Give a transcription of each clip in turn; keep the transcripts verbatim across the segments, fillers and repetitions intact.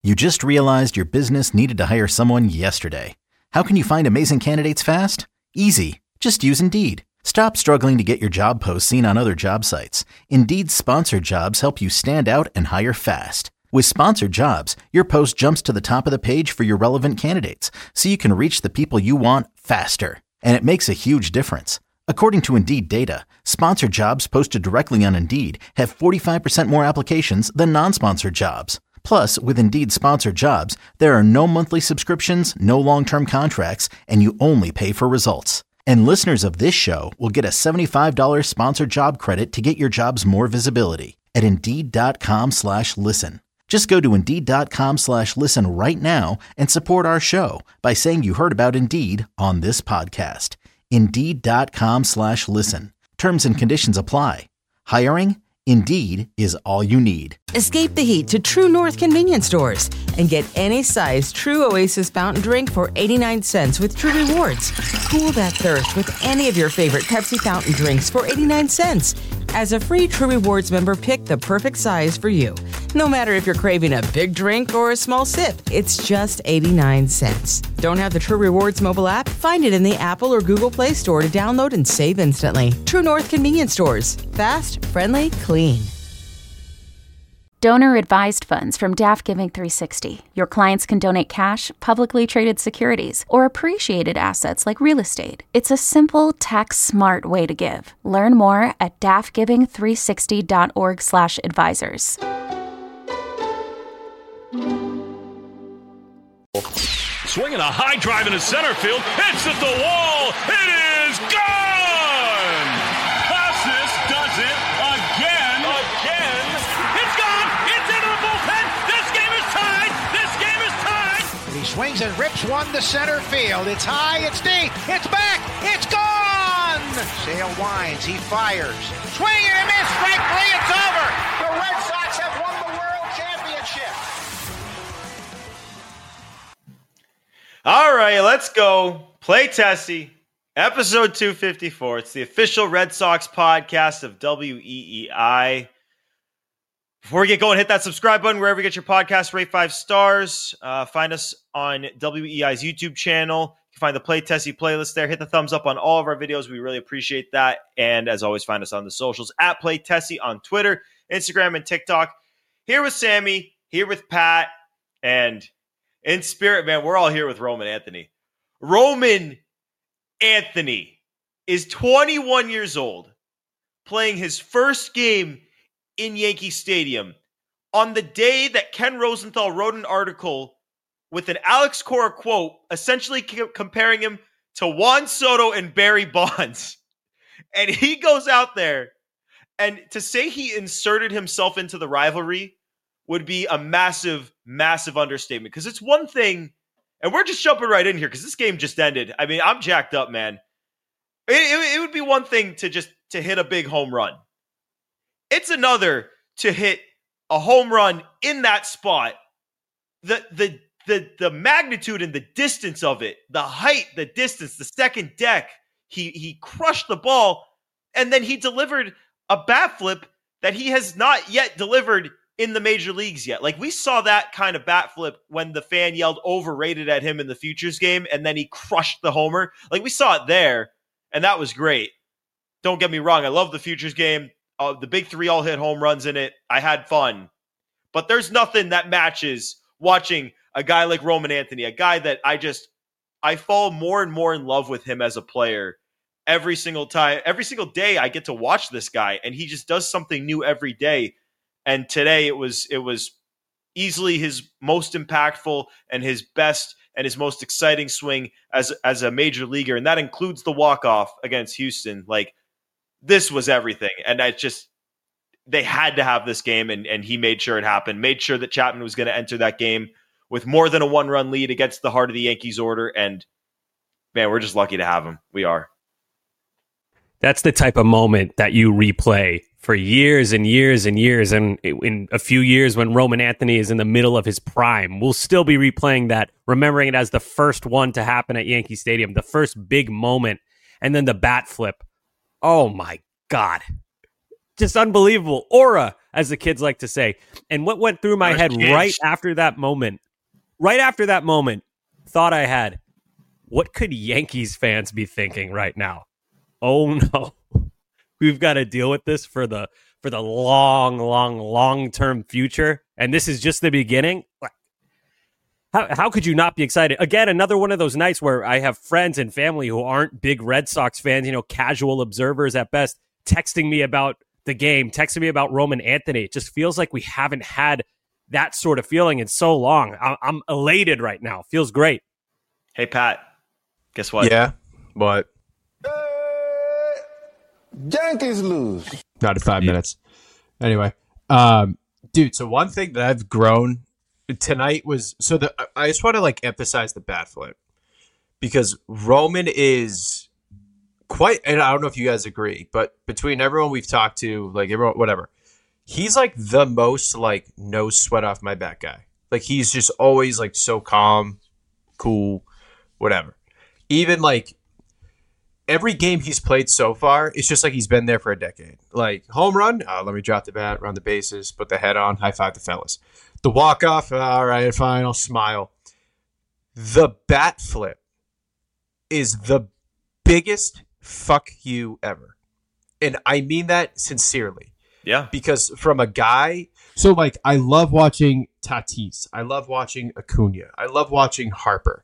You just realized your business needed to hire someone yesterday. How can you find amazing candidates fast? Easy. Just use Indeed. Stop struggling to get your job posts seen on other job sites. Indeed's sponsored jobs help you stand out and hire fast. With sponsored jobs, your post jumps to the top of the page for your relevant candidates, so you can reach the people you want faster. And it makes a huge difference. According to Indeed data, sponsored jobs posted directly on Indeed have forty-five percent more applications than non-sponsored jobs. Plus, with Indeed sponsored jobs, there are no monthly subscriptions, no long-term contracts, and you only pay for results. And listeners of this show will get a seventy-five dollars sponsored job credit to get your jobs more visibility at Indeed.com slash listen. Just go to Indeed.com slash listen right now and support our show by saying you heard about Indeed on this podcast. Indeed.com slash listen. Terms and conditions apply. Hiring? Indeed is all you need. Escape the heat to True North convenience stores and get any size True Oasis fountain drink for eighty-nine cents with True Rewards. Cool that thirst with any of your favorite Pepsi fountain drinks for eighty-nine cents. As a free True Rewards member, pick the perfect size for you. No matter if you're craving a big drink or a small sip, it's just eighty-nine cents. Don't have the True Rewards mobile app? Find it in the Apple or Google Play Store to download and save instantly. True North convenience stores. Fast, friendly, clean. Donor-advised funds from Daft Giving three sixty. Your clients can donate cash, publicly traded securities, or appreciated assets like real estate. It's a simple, tax-smart way to give. Learn more at daft giving three sixty dot org slash advisors. Swinging a high drive into center field. It's at the wall. It is gone! Passes does it again. Again. It's gone. It's into the bullpen. This game is tied. This game is tied. And he swings and rips one to center field. It's high. It's deep. It's back. It's gone. Sale winds. He fires. Swing and a miss. Strike three. It's over. The Red Sox have won the World Championship. All right, let's go. Play Tessie, episode two fifty-four. It's the official Red Sox podcast of W E E I. Before we get going, hit that subscribe button wherever you get your podcast. Rate five stars. Uh, find us on W E E I's YouTube channel. You can find the Play Tessie playlist there. Hit the thumbs up on all of our videos. We really appreciate that. And as always, find us on the socials at Play Tessie on Twitter, Instagram, and TikTok. Here with Sammy, here with Pat, and in spirit, man, we're all here with Roman Anthony. Roman Anthony is twenty-one years old, playing his first game in Yankee Stadium on the day that Ken Rosenthal wrote an article with an Alex Cora quote, essentially c- comparing him to Juan Soto and Barry Bonds. And he goes out there, and to say he inserted himself into the rivalry would be a massive, massive understatement. Because it's one thing, and we're just jumping right in here because this game just ended. I mean, I'm jacked up, man. It, it, it would be one thing to just to hit a big home run. It's another to hit a home run in that spot. The the the the magnitude and the distance of it, the height, the distance, the second deck. He he crushed the ball, and then he delivered a bat flip that he has not yet delivered in the major leagues yet. Like, we saw that kind of bat flip when the fan yelled overrated at him in the Futures game, and then he crushed the homer. Like, we saw it there, and that was great. Don't get me wrong. I love the Futures game. Uh, the big three all hit home runs in it. I had fun. But there's nothing that matches watching a guy like Roman Anthony, a guy that I just, I fall more and more in love with him as a player every single time. Every single day I get to watch this guy, and he just does something new every day. And today it was it was easily his most impactful and his best and his most exciting swing as as a major leaguer, and that includes the walk-off against Houston. Like, this was everything, and I just they had to have this game, and and he made sure it happened. Made sure that Chapman was going to enter that game with more than a one-run lead against the heart of the Yankees order, and man, we're just lucky to have him. We are. That's the type of moment that you replay for years and years and years. And in a few years, when Roman Anthony is in the middle of his prime, we'll still be replaying that, remembering it as the first one to happen at Yankee Stadium, the first big moment, and then the bat flip. Oh my God. Just unbelievable. Aura as the kids like to say. And what went through my First head kids. right after that moment, right after that moment, thought I had, what could Yankees fans be thinking right now? Oh no, we've got to deal with this for the for the long, long, long term future, and this is just the beginning. How how could you not be excited? Again, another one of those nights where I have friends and family who aren't big Red Sox fans, you know, casual observers at best, texting me about the game, texting me about Roman Anthony. It just feels like we haven't had that sort of feeling in so long. I- I'm elated right now. Feels great. Hey, Pat, guess what? Yeah, what? Yankees lose. Not in five minutes. Anyway, um, dude. So one thing that I've grown tonight was so the I just want to like emphasize the bat flip because Roman is quite, and I don't know if you guys agree, but between everyone we've talked to, like everyone, whatever, he's like the most like no sweat off my back guy. Like he's just always like so calm, cool, whatever. Even like. Every game he's played so far, it's just like he's been there for a decade. Like, home run, uh, let me drop the bat, run the bases, put the head on, high five the fellas. The walk-off, uh, all right, fine, I'll smile. The bat flip is the biggest fuck you ever. And I mean that sincerely. Yeah. Because from a guy... So, like, I love watching Tatis. I love watching Acuna. I love watching Harper.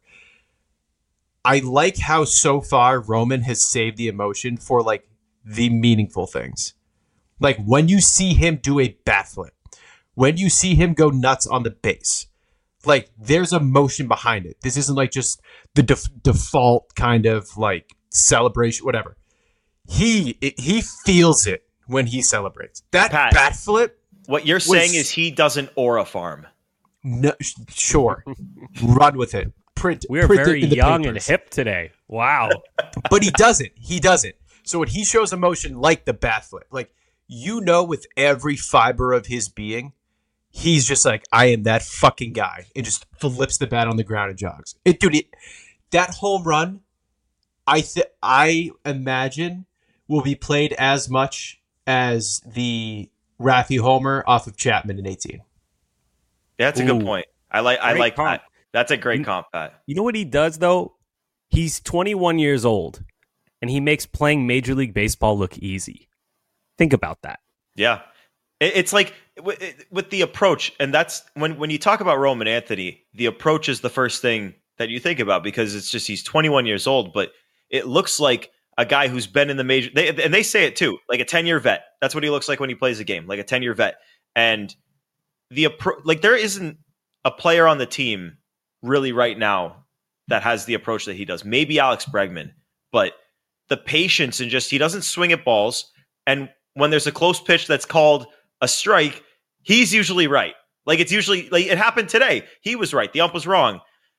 I like how so far Roman has saved the emotion for like the meaningful things. Like when you see him do a bat flip, when you see him go nuts on the base, like there's emotion behind it. This isn't like just the def- default kind of like celebration, whatever. He it, he feels it when he celebrates. That Pat, bat flip. What you're was, saying is he doesn't aura farm. No, sure, run with it. Print, We are print very it in the young papers. and hip today. Wow. But he doesn't. He doesn't. So when he shows emotion like the bat flip, like you know with every fiber of his being, he's just like, I am that fucking guy. And just flips the bat on the ground and jogs. It, dude, it, that home run, I th- I imagine, will be played as much as the Raffy homer off of Chapman in eighteen. That's a Ooh. good point. I like I Great like comp. that. That's a great comp, Pat. You know what he does, though? He's twenty-one years old, and he makes playing Major League Baseball look easy. Think about that. Yeah. It, it's like with, with the approach, and that's when, when you talk about Roman Anthony, the approach is the first thing that you think about because it's just he's twenty-one years old, but it looks like a guy who's been in the major, they, and they say it too, like a ten-year vet. That's what he looks like when he plays a game, like a ten-year vet. And the appro- like there isn't a player on the team really right now that has the approach that he does. Maybe Alex Bregman, but the patience and just he doesn't swing at balls. And when there's a close pitch that's called a strike, he's usually right. Like it's usually like it happened today. He was right. The ump was wrong.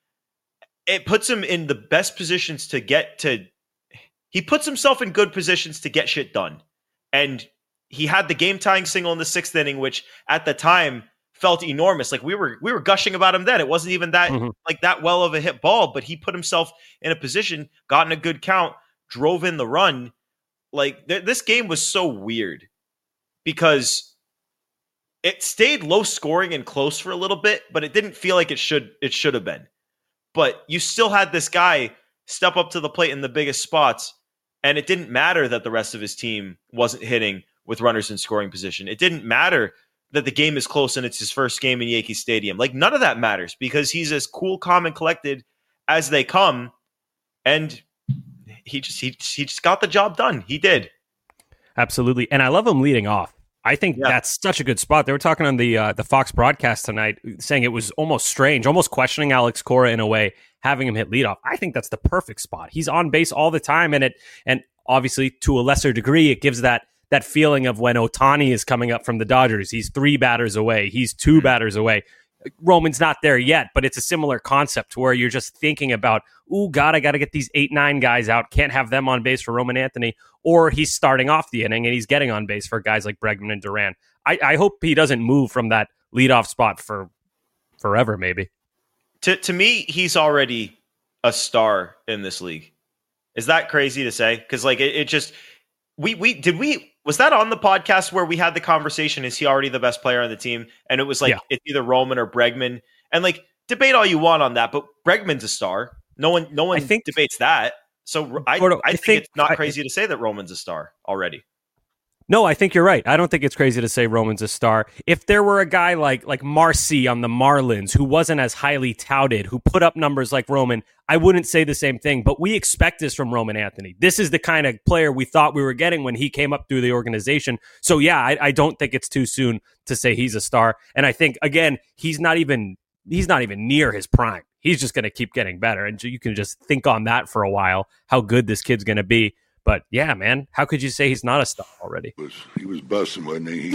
It puts him in the best positions to get to. He puts himself in good positions to get shit done. And he had the game tying single in the sixth inning, which at the time felt enormous. Like we were we were gushing about him then. It wasn't even that mm-hmm. like that well of a hit ball, but he put himself in a position, got in a good count, drove in the run. Like th- this game was so weird because it stayed low scoring and close for a little bit, but it didn't feel like it should it should have been. But you still had this guy step up to the plate in the biggest spots, and it didn't matter that the rest of his team wasn't hitting with runners in scoring position. It didn't matter that the game is close and it's his first game in Yankee Stadium. Like none of that matters because he's as cool, calm, and collected as they come. And he just he, he just got the job done. He did. Absolutely. And I love him leading off. I think yeah. that's such a good spot. They were talking on the uh, the Fox broadcast tonight, saying it was almost strange, almost questioning Alex Cora in a way, having him hit leadoff. I think that's the perfect spot. He's on base all the time, and it and obviously to a lesser degree, it gives that that feeling of when Ohtani is coming up from the Dodgers. He's three batters away. He's two batters away. Roman's not there yet, but it's a similar concept where you're just thinking about, ooh, God, I got to get these eight, nine guys out. Can't have them on base for Roman Anthony. Or he's starting off the inning and he's getting on base for guys like Bregman and Duran. I, I hope he doesn't move from that leadoff spot for forever, maybe. To to me, he's already a star in this league. Is that crazy to say? Because like it, it just we we did we was that on the podcast where we had the conversation? Is he already the best player on the team? And it was like, yeah. It's either Roman or Bregman. And like, debate all you want on that, but Bregman's a star. No one, no one think, debates that. So I, I, I think, think it's not crazy I, to say that Roman's a star already. No, I think you're right. I don't think it's crazy to say Roman's a star. If there were a guy like like Marcy on the Marlins who wasn't as highly touted, who put up numbers like Roman, I wouldn't say the same thing. But we expect this from Roman Anthony. This is the kind of player we thought we were getting when he came up through the organization. So yeah, I, I don't think it's too soon to say he's a star. And I think, again, he's not even he's not even near his prime. He's just going to keep getting better. And you can just think on that for a while, how good this kid's going to be. But yeah, man, how could you say he's not a star already? He was, he was busting, wasn't he?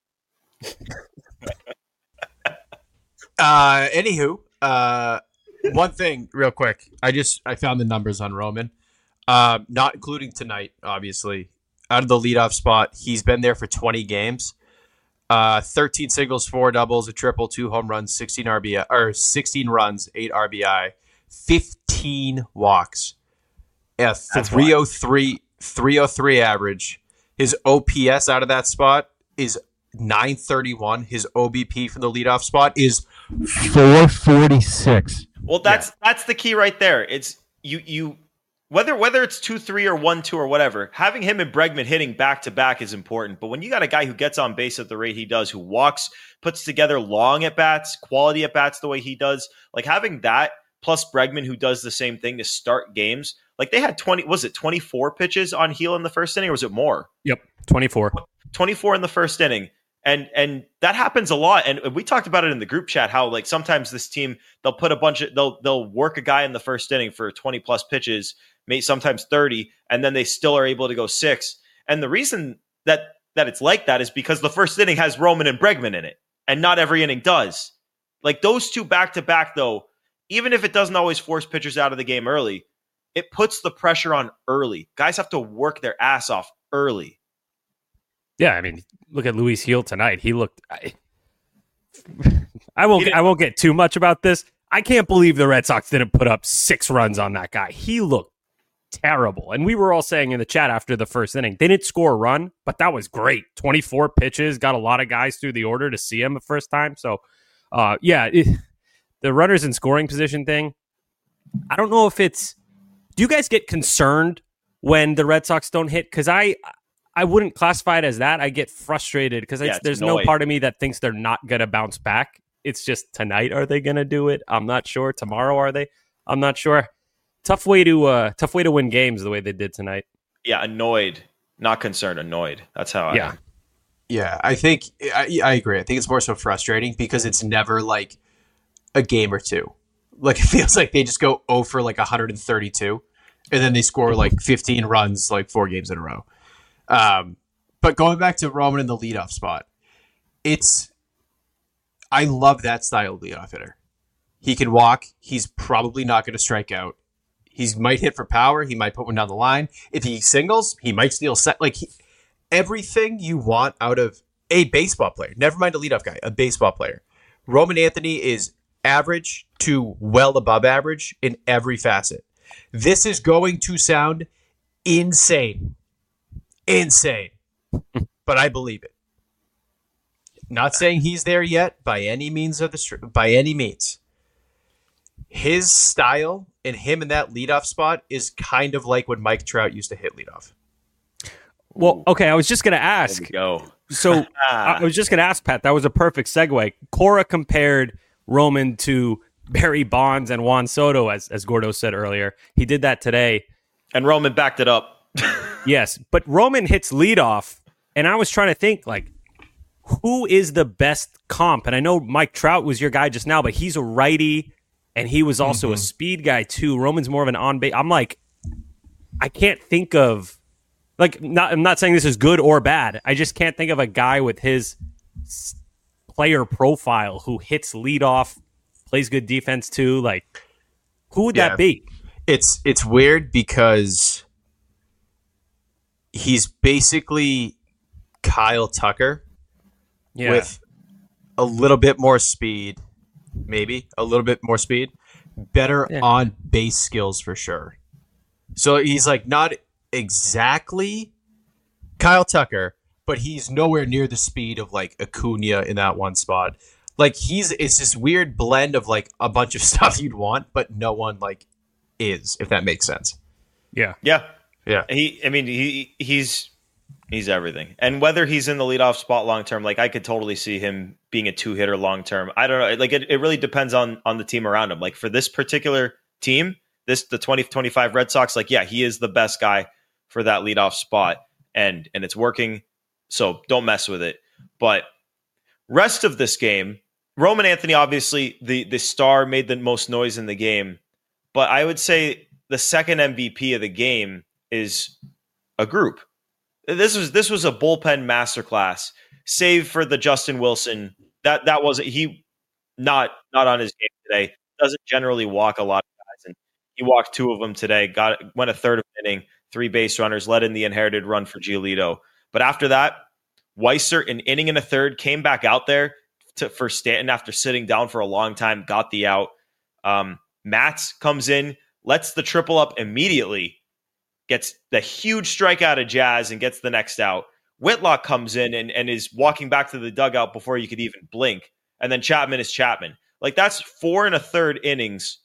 uh, anywho, uh, one thing real quick. I just I found the numbers on Roman, uh, not including tonight, obviously. Out of the leadoff spot, he's been there for twenty games. Uh, thirteen singles, four doubles, a triple, two home runs, sixteen R B I, or sixteen runs, eight R B I, fifteen walks. A three oh three, three oh three average. His O P S out of that spot is nine thirty-one. His O B P from the leadoff spot is four forty-six. Well, that's yeah. that's the key right there. It's you you whether whether it's two three or one two or whatever. Having him and Bregman hitting back to back is important. But when you got a guy who gets on base at the rate he does, who walks, puts together long at bats, quality at bats the way he does, like having that plus Bregman who does the same thing to start games. Like they had twenty, was it twenty-four pitches on Heel in the first inning, or was it more? Yep, twenty-four. twenty-four in the first inning. And and that happens a lot. And we talked about it in the group chat, how like sometimes this team, they'll put a bunch of, they'll they'll work a guy in the first inning for twenty plus pitches, maybe sometimes thirty, and then they still are able to go six. And the reason that that it's like that is because the first inning has Roman and Bregman in it, and not every inning does. Like those two back to back, though, even if it doesn't always force pitchers out of the game early, it puts the pressure on early. Guys have to work their ass off early. Yeah, I mean, look at Luis Heel tonight. He looked. I, I won't. I won't get too much about this. I can't believe the Red Sox didn't put up six runs on that guy. He looked terrible, and we were all saying in the chat after the first inning, they didn't score a run, but that was great. twenty-four pitches, got a lot of guys through the order to see him the first time. So, uh, yeah, it, the runners in scoring position thing. I don't know if it's. Do you guys get concerned when the Red Sox don't hit? Because I. I wouldn't classify it as that. I get frustrated because yeah, there's no part of me that thinks they're not going to bounce back. It's just tonight, are they going to do it? I'm not sure. Tomorrow, are they? I'm not sure. Tough way to uh, tough way to win games the way they did tonight. Yeah, annoyed, not concerned, annoyed. That's how I yeah. am. Yeah, I think I, I agree. I think it's more so frustrating because it's never like a game or two. Like it feels like they just go oh for like one hundred thirty-two and then they score like fifteen runs like four games in a row. Um, but going back to Roman in the leadoff spot, it's I love that style of leadoff hitter. He can walk. He's probably not going to strike out. He might hit for power. He might put one down the line. If he singles, he might steal set. Like he, everything you want out of a baseball player. Never mind a leadoff guy, a baseball player. Roman Anthony is average to well above average in every facet. This is going to sound insane. Insane, but I believe it. Not saying he's there yet by any means of the by any means. His style and him in that leadoff spot is kind of like when Mike Trout used to hit leadoff. Well, okay, I was just going to ask. There we go. So I was just going to ask, Pat. That was a perfect segue. Cora compared Roman to Barry Bonds and Juan Soto, as as Gordo said earlier. He did that today, and Roman backed it up. Yes, but Roman hits leadoff, and I was trying to think, like, who is the best comp? And I know Mike Trout was your guy just now, but he's a righty, and he was also mm-hmm. a speed guy, too. Roman's more of an on-base. I'm like, I can't think of, like, not, I'm not saying this is good or bad. I just can't think of a guy with his player profile who hits leadoff, plays good defense, too. Like, who would yeah. that be? It's It's weird because he's basically Kyle Tucker yeah. with a little bit more speed, maybe a little bit more speed, better yeah. on base skills for sure. So he's like not exactly Kyle Tucker, but he's nowhere near the speed of like Acuna in that one spot. Like he's it's this weird blend of like a bunch of stuff you'd want, but no one like is, if that makes sense. Yeah. Yeah. Yeah. He I mean he he's he's everything. And whether he's in the leadoff spot long term, like I could totally see him being a two-hitter long term. I don't know. Like it, it really depends on on the team around him. Like for this particular team, this the twenty twenty-five Red Sox, like yeah, he is the best guy for that leadoff spot and and it's working. So don't mess with it. But rest of this game, Roman Anthony, obviously, the, the star, made the most noise in the game. But I would say the second M V P of the game is a group. This was this was a bullpen masterclass, save for the Justin Wilson. That that wasn't he not not on his game today. Doesn't generally walk a lot of guys, and he walked two of them today. Got went a third of an inning, three base runners, led in the inherited run for Giolito. But after that, Weiser, an inning and a third, came back out there to, for Stanton after sitting down for a long time, got the out. Um, Matz comes in, lets the triple up immediately, gets the huge strikeout of Jazz and gets the next out. Whitlock comes in and, and is walking back to the dugout before you could even blink. And then Chapman is Chapman. Like that's four and a third innings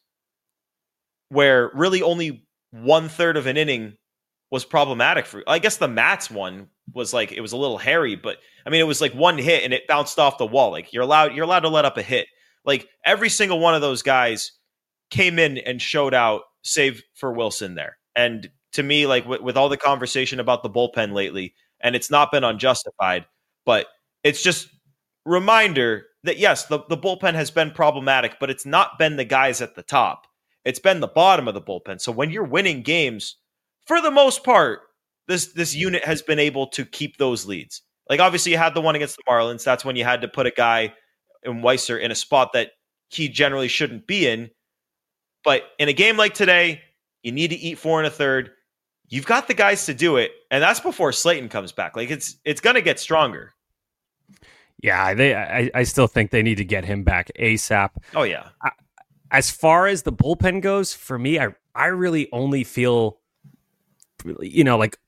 where really only one third of an inning was problematic for, I guess the Matz one was like, it was a little hairy, but I mean, it was like one hit and it bounced off the wall. Like you're allowed, you're allowed to let up a hit. Like every single one of those guys came in and showed out, save for Wilson there. And to me, like with, with all the conversation about the bullpen lately, and it's not been unjustified, but it's just reminder that yes, the, the bullpen has been problematic, but it's not been the guys at the top. It's been the bottom of the bullpen. So when you're winning games, for the most part, this this unit has been able to keep those leads. Like obviously you had the one against the Marlins. That's when you had to put a guy in Weiser in a spot that he generally shouldn't be in. But in a game like today, you need to eat four and a third. You've got the guys to do it, and that's before Slayton comes back. Like it's it's going to get stronger. Yeah, they. I, I still think they need to get him back ASAP. Oh yeah. I, as far as the bullpen goes, for me, I I really only feel, you know, like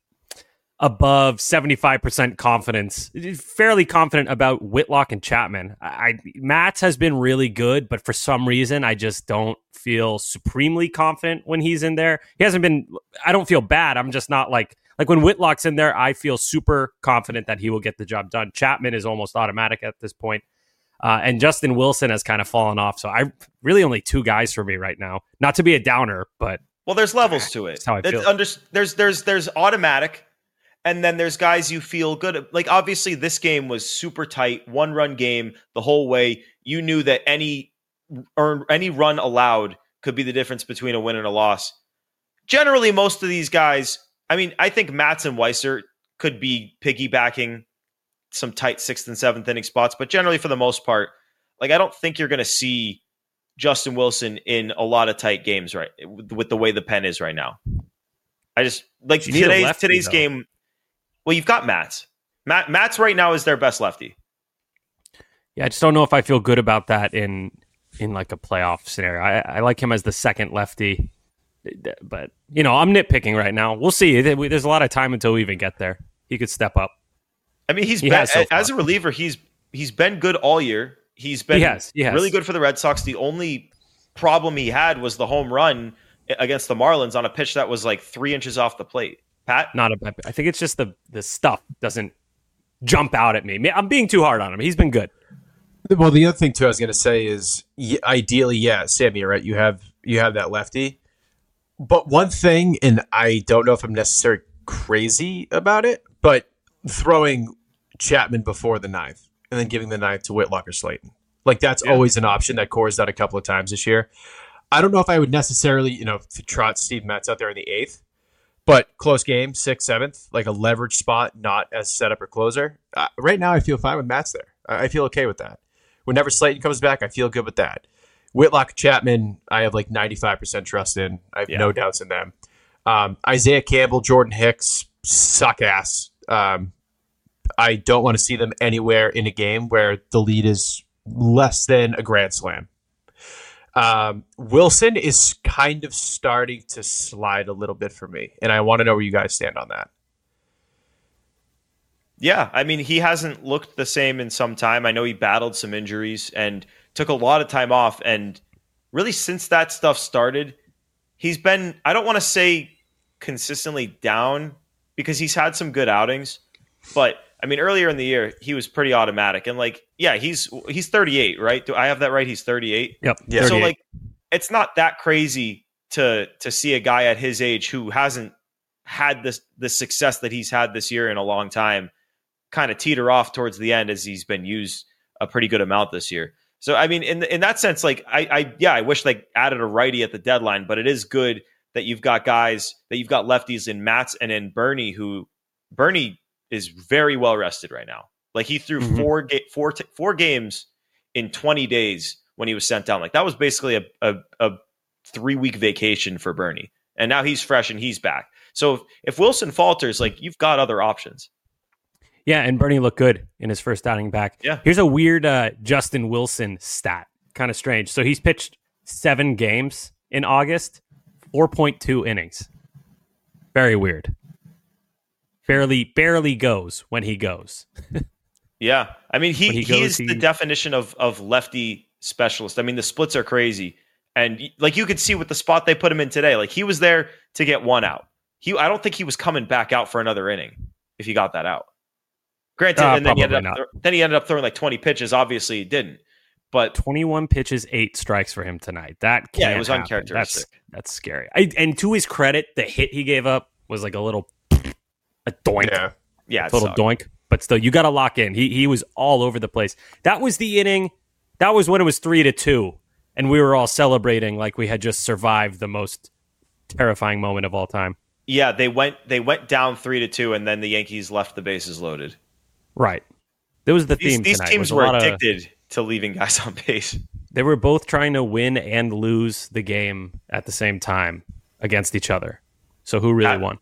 above seventy-five percent confidence, fairly confident about Whitlock and Chapman. I Matz has been really good, but for some reason, I just don't feel supremely confident when he's in there. He hasn't been, I don't feel bad. I'm just not like, like when Whitlock's in there, I feel super confident that he will get the job done. Chapman is almost automatic at this point. Uh, and Justin Wilson has kind of fallen off. So I really only two guys for me right now, not to be a downer, but well, there's levels to it. That's how I feel. Under, there's, there's, there's automatic. And then there's guys you feel good. Like obviously this game was super tight, one run game the whole way. You knew that any earn, any run allowed could be the difference between a win and a loss. Generally, most of these guys, I mean, I think Matz and Weiser could be piggybacking some tight sixth and seventh inning spots, but generally for the most part, like I don't think you're going to see Justin Wilson in a lot of tight games right with the way the pen is right now. I just like today's lefty, today's though. game. Well, you've got Matz. Matt Matz right now is their best lefty. Yeah, I just don't know if I feel good about that in in like a playoff scenario. I, I like him as the second lefty, but you know, I'm nitpicking right now. We'll see. There's a lot of time until we even get there. He could step up. I mean, he's he been so as a reliever. He's he's been good all year. He's been he has, he has. really good for the Red Sox. The only problem he had was the home run against the Marlins on a pitch that was like three inches off the plate. Pat? Not a. I think it's just the the stuff doesn't jump out at me. I'm being too hard on him. He's been good. Well, the other thing too, I was going to say is, ideally, yeah, Sammy, you're right. You have you have that lefty, but one thing, and I don't know if I'm necessarily crazy about it, but throwing Chapman before the ninth and then giving the ninth to Whitlock or Slayton, like that's yeah. always an option that Core's done a couple of times this year. I don't know if I would necessarily, you know, trot Steve Metz out there in the eighth. But close game, sixth, seventh, like a leverage spot, not as setup or closer. Uh, right now, I feel fine with Matz there. I, I feel okay with that. Whenever Slayton comes back, I feel good with that. Whitlock, Chapman, I have like ninety-five percent trust in. I have yeah. no doubts in them. Um, Isaiah Campbell, Jordan Hicks, suck ass. Um, I don't want to see them anywhere in a game where the lead is less than a grand slam. Um, Wilson is kind of starting to slide a little bit for me, and I want to know where you guys stand on that. Yeah, I mean, he hasn't looked the same in some time. I know he battled some injuries and took a lot of time off. And really, since that stuff started, he's been, I don't want to say consistently down because he's had some good outings. But, I mean, earlier in the year, he was pretty automatic. And, like, yeah, he's he's thirty-eight, right? Do I have that right? He's thirty-eight? Yep. Yeah. So, like, it's not that crazy to to see a guy at his age who hasn't had this the success that he's had this year in a long time kind of teeter off towards the end as he's been used a pretty good amount this year. So, I mean, in in that sense, like, I, I yeah, I wish they added a righty at the deadline, but it is good that you've got guys, that you've got lefties in Matz and in Bernie, who Bernie is very well rested right now. Like, he threw mm-hmm. four, ga- four, t- four games in twenty days when he was sent down. Like, that was basically a, a, a three-week vacation for Bernie. And now he's fresh and he's back. So if, if Wilson falters, like, you've got other options. Yeah, and Bernie looked good in his first outing back. Yeah. Here's a weird uh, Justin Wilson stat. Kind of strange. So he's pitched seven games in August, four point two innings. Very weird. Barely, barely goes when he goes. Yeah. I mean, he, he, he goes, is he... the definition of, of lefty specialist. I mean, the splits are crazy. And, like, you could see with the spot they put him in today, like, he was there to get one out. He, I don't think he was coming back out for another inning if he got that out. Granted, uh, and then he, ended up, then he ended up throwing like twenty pitches. Obviously, he didn't. But twenty-one pitches, eight strikes for him tonight. That can't yeah, it was happen. uncharacteristic. That's, that's scary. I, and to his credit, the hit he gave up was like a little a doink. Yeah, yeah, total sucked. doink. But still, you got to lock in. He he was all over the place. That was the inning. That was when it was three to two, and we were all celebrating like we had just survived the most terrifying moment of all time. Yeah, they went they went down three to two, and then the Yankees left the bases loaded. Right. That was the these, theme These tonight. teams were addicted of, to leaving guys on base. They were both trying to win and lose the game at the same time against each other. So who really that, won?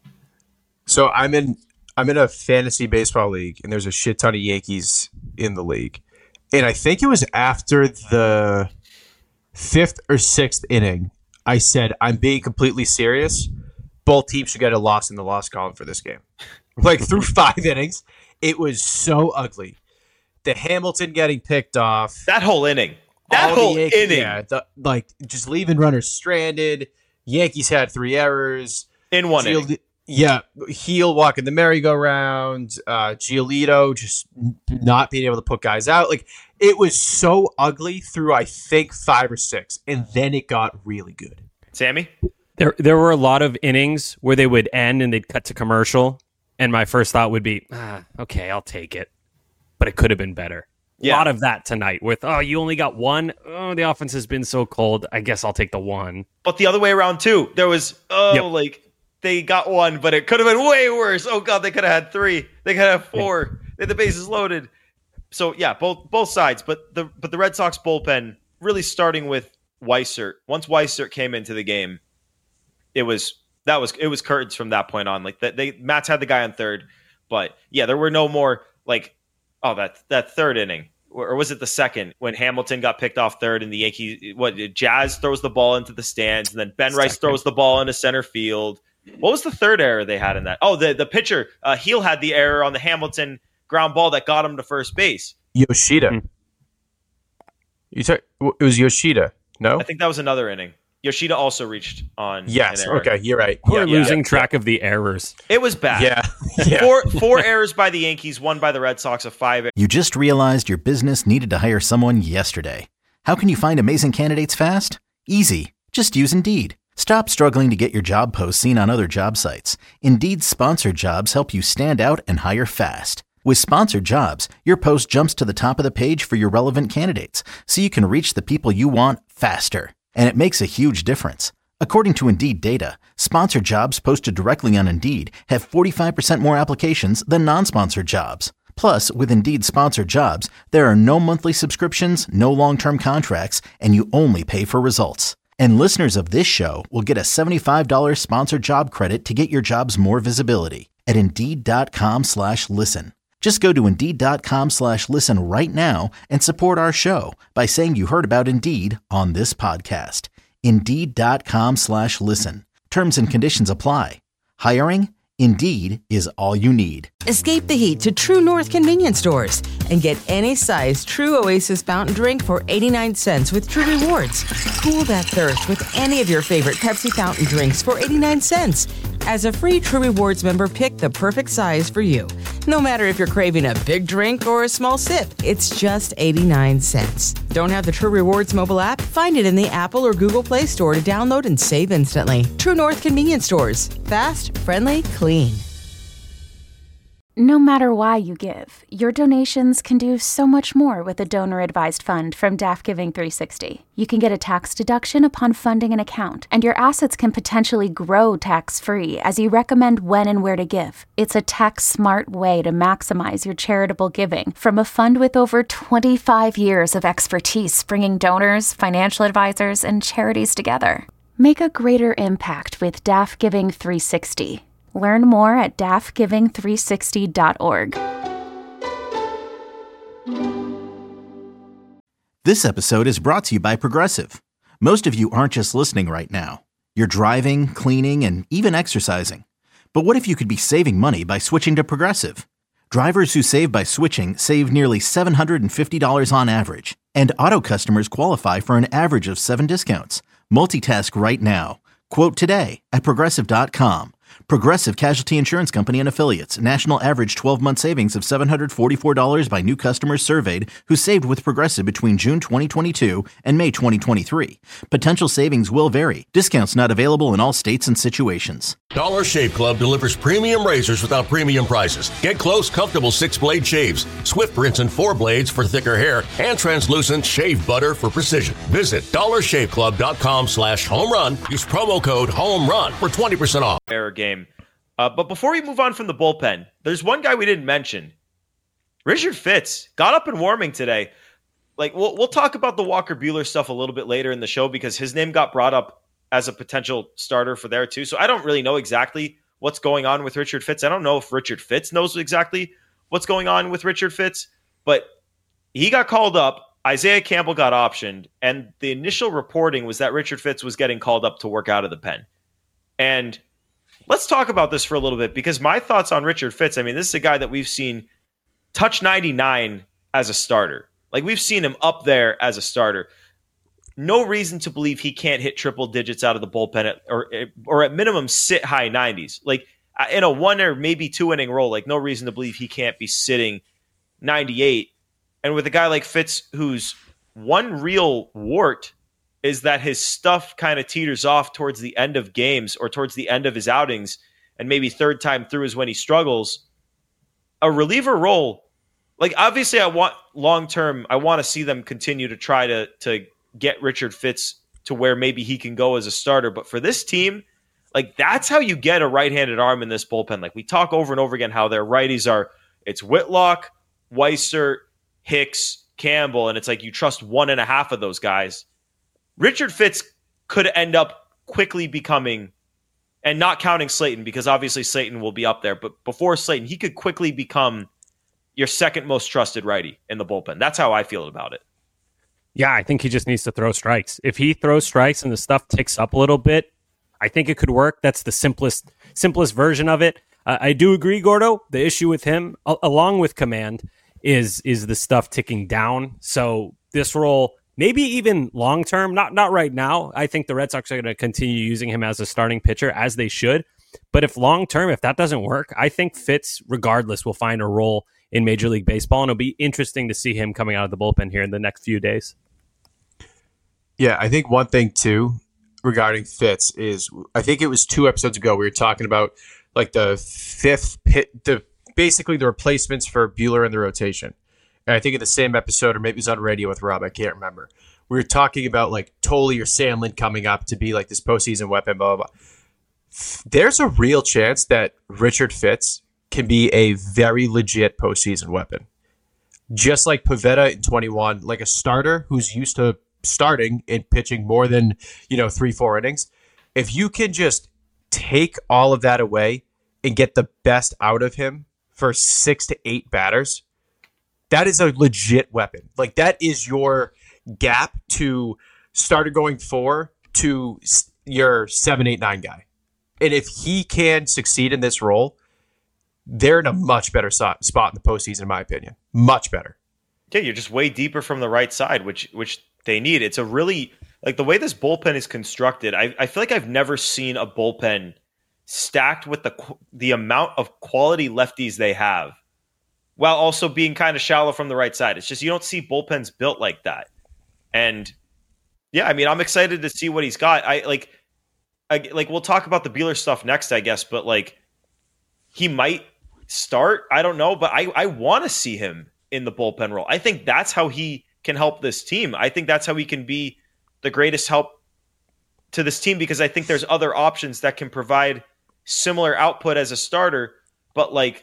So I'm in I'm in a fantasy baseball league, and there's a shit ton of Yankees in the league. And I think it was after the fifth or sixth inning, I said, I'm being completely serious. Both teams should get a loss in the loss column for this game. Like, through five innings, it was so ugly. The Hamilton getting picked off. That whole inning. That whole Yankees, inning. Yeah, the, like, just leaving runners stranded. Yankees had three errors. In one Gio- inning. Yeah, Heel walking the merry-go-round. Uh, Giolito just not being able to put guys out. Like, it was so ugly through, I think, five or six. And then it got really good. Sammy? There, there were a lot of innings where they would end and they'd cut to commercial. And my first thought would be, ah, okay, I'll take it. But it could have been better. Yeah. A lot of that tonight with, oh, you only got one. Oh, the offense has been so cold. I guess I'll take the one. But the other way around, too. There was, oh, yep. like, they got one, but it could have been way worse. Oh, God, they could have had three. They could have four. They had the bases loaded. So, yeah, both both sides. But the but the Red Sox bullpen, really starting with Weissert. Once Weissert came into the game, it was... That was it was curtains from that point on. Like that, they Matt's had the guy on third, but yeah, there were no more like oh that that third inning, or was it the second when Hamilton got picked off third and the Yankees what Jazz throws the ball into the stands and then Ben Rice second. throws the ball into center field. What was the third error they had in that? Oh, the the pitcher uh, Heel had the error on the Hamilton ground ball that got him to first base. Yoshida, mm-hmm. you talk, it was Yoshida. No, I think that was another inning. Yoshida also reached on. Yes. Okay. You're right. We're yeah, losing yeah, track yeah. of the errors. It was bad. Yeah. yeah. Four four errors by the Yankees, one by the Red Sox, of five. You just realized your business needed to hire someone yesterday. How can you find amazing candidates fast? Easy. Just use Indeed. Stop struggling to get your job posts seen on other job sites. Indeed's sponsored jobs help you stand out and hire fast. With sponsored jobs, your post jumps to the top of the page for your relevant candidates, so you can reach the people you want faster. And it makes a huge difference. According to Indeed data, sponsored jobs posted directly on Indeed have forty-five percent more applications than non-sponsored jobs. Plus, with Indeed sponsored jobs, there are no monthly subscriptions, no long-term contracts, and you only pay for results. And listeners of this show will get a seventy-five dollars sponsored job credit to get your jobs more visibility at Indeed.com slash listen. Just go to Indeed.com slash listen right now and support our show by saying you heard about Indeed on this podcast. Indeed.com slash listen. Terms and conditions apply. Hiring? Indeed is all you need. Escape the heat to True North convenience stores and get any size True Oasis fountain drink for eighty-nine cents with True Rewards. Cool that thirst with any of your favorite Pepsi fountain drinks for eighty-nine cents. As a free True Rewards member, pick the perfect size for you. No matter if you're craving a big drink or a small sip, it's just eighty-nine cents. Don't have the True Rewards mobile app? Find it in the Apple or Google Play Store to download and save instantly. True North convenience stores. Fast, friendly, clean. No matter why you give, your donations can do so much more with a donor-advised fund from D A F Giving three sixty. You can get a tax deduction upon funding an account, and your assets can potentially grow tax-free as you recommend when and where to give. It's a tax-smart way to maximize your charitable giving from a fund with over twenty-five years of expertise bringing donors, financial advisors, and charities together. Make a greater impact with D A F Giving three sixty. Learn more at D A F giving three sixty dot org. This episode is brought to you by Progressive. Most of you aren't just listening right now. You're driving, cleaning, and even exercising. But what if you could be saving money by switching to Progressive? Drivers who save by switching save nearly seven hundred fifty dollars on average. And auto customers qualify for an average of seven discounts. Multitask right now. Quote today at Progressive dot com. Progressive Casualty Insurance Company and Affiliates. National average twelve-month savings of seven hundred forty-four dollars by new customers surveyed who saved with Progressive between June twenty twenty-two and May twenty twenty-three. Potential savings will vary. Discounts not available in all states and situations. Dollar Shave Club delivers premium razors without premium prices. Get close, comfortable six-blade shaves, Swift rinse and four blades for thicker hair, and translucent shave butter for precision. Visit dollar shave club dot com slash home run. Use promo code HOMERUN for twenty percent off. Error game. Uh, but before we move on from the bullpen, there's one guy we didn't mention. Richard Fitts got up and warming today. Like we'll we'll talk about the Walker Buehler stuff a little bit later in the show because his name got brought up as a potential starter for there too. So I don't really know exactly what's going on with Richard Fitts. I don't know if Richard Fitts knows exactly what's going on with Richard Fitts, but he got called up. Isaiah Campbell got optioned, and the initial reporting was that Richard Fitts was getting called up to work out of the pen. And let's talk about this for a little bit because my thoughts on Richard Fitts, I mean, this is a guy that we've seen touch ninety-nine as a starter. Like we've seen him up there as a starter. No reason to believe he can't hit triple digits out of the bullpen at, or or at minimum sit high nineties. Like in a one or maybe two inning role, like no reason to believe he can't be sitting ninety-eight. And with a guy like Fitts, whose one real wart is that his stuff kind of teeters off towards the end of games or towards the end of his outings, and maybe third time through is when he struggles. A reliever role, like obviously I want long-term, I want to see them continue to try to to get Richard Fitts to where maybe he can go as a starter. But for this team, like that's how you get a right-handed arm in this bullpen. Like we talk over and over again how their righties are, it's Whitlock, Weissert, Hicks, Campbell, and it's like you trust one and a half of those guys. Richard Fitts could end up quickly becoming, and not counting Slayton, because obviously Slayton will be up there, but before Slayton, he could quickly become your second most trusted righty in the bullpen. That's how I feel about it. Yeah, I think he just needs to throw strikes. If he throws strikes and the stuff ticks up a little bit, I think it could work. That's the simplest simplest version of it. Uh, I do agree, Gordo. The issue with him, a- along with command, is is the stuff ticking down. So this role, maybe even long term, not not right now. I think the Red Sox are going to continue using him as a starting pitcher, as they should. But if long term, if that doesn't work, I think Fitts, regardless, will find a role in Major League Baseball, and it'll be interesting to see him coming out of the bullpen here in the next few days. Yeah, I think one thing too regarding Fitts is I think it was two episodes ago we were talking about like the fifth pit, the basically the replacements for Buehler in the rotation. And I think in the same episode, or maybe it was on radio with Rob, I can't remember. We were talking about like Tolley or Sandlin coming up to be like this postseason weapon, blah, blah, blah. There's a real chance that Richard Fitts can be a very legit postseason weapon. Just like Pivetta in twenty-one, like a starter who's used to starting and pitching more than, you know, three, four innings. If you can just take all of that away and get the best out of him for six to eight batters, that is a legit weapon. Like that is your gap to starter going four to your seven, eight, nine guy. And if he can succeed in this role, they're in a much better so- spot in the postseason, in my opinion. Much better. Yeah, you're just way deeper from the right side, which which they need. It's a really, like the way this bullpen is constructed, I, I feel like I've never seen a bullpen stacked with the the amount of quality lefties they have, while also being kind of shallow from the right side. It's just you don't see bullpens built like that. And yeah, I mean, I'm excited to see what he's got. I like, I, like we'll talk about the Buehler stuff next, I guess, but like he might start. I don't know, but I, I want to see him in the bullpen role. I think that's how he can help this team. I think that's how he can be the greatest help to this team, because I think there's other options that can provide similar output as a starter. But like,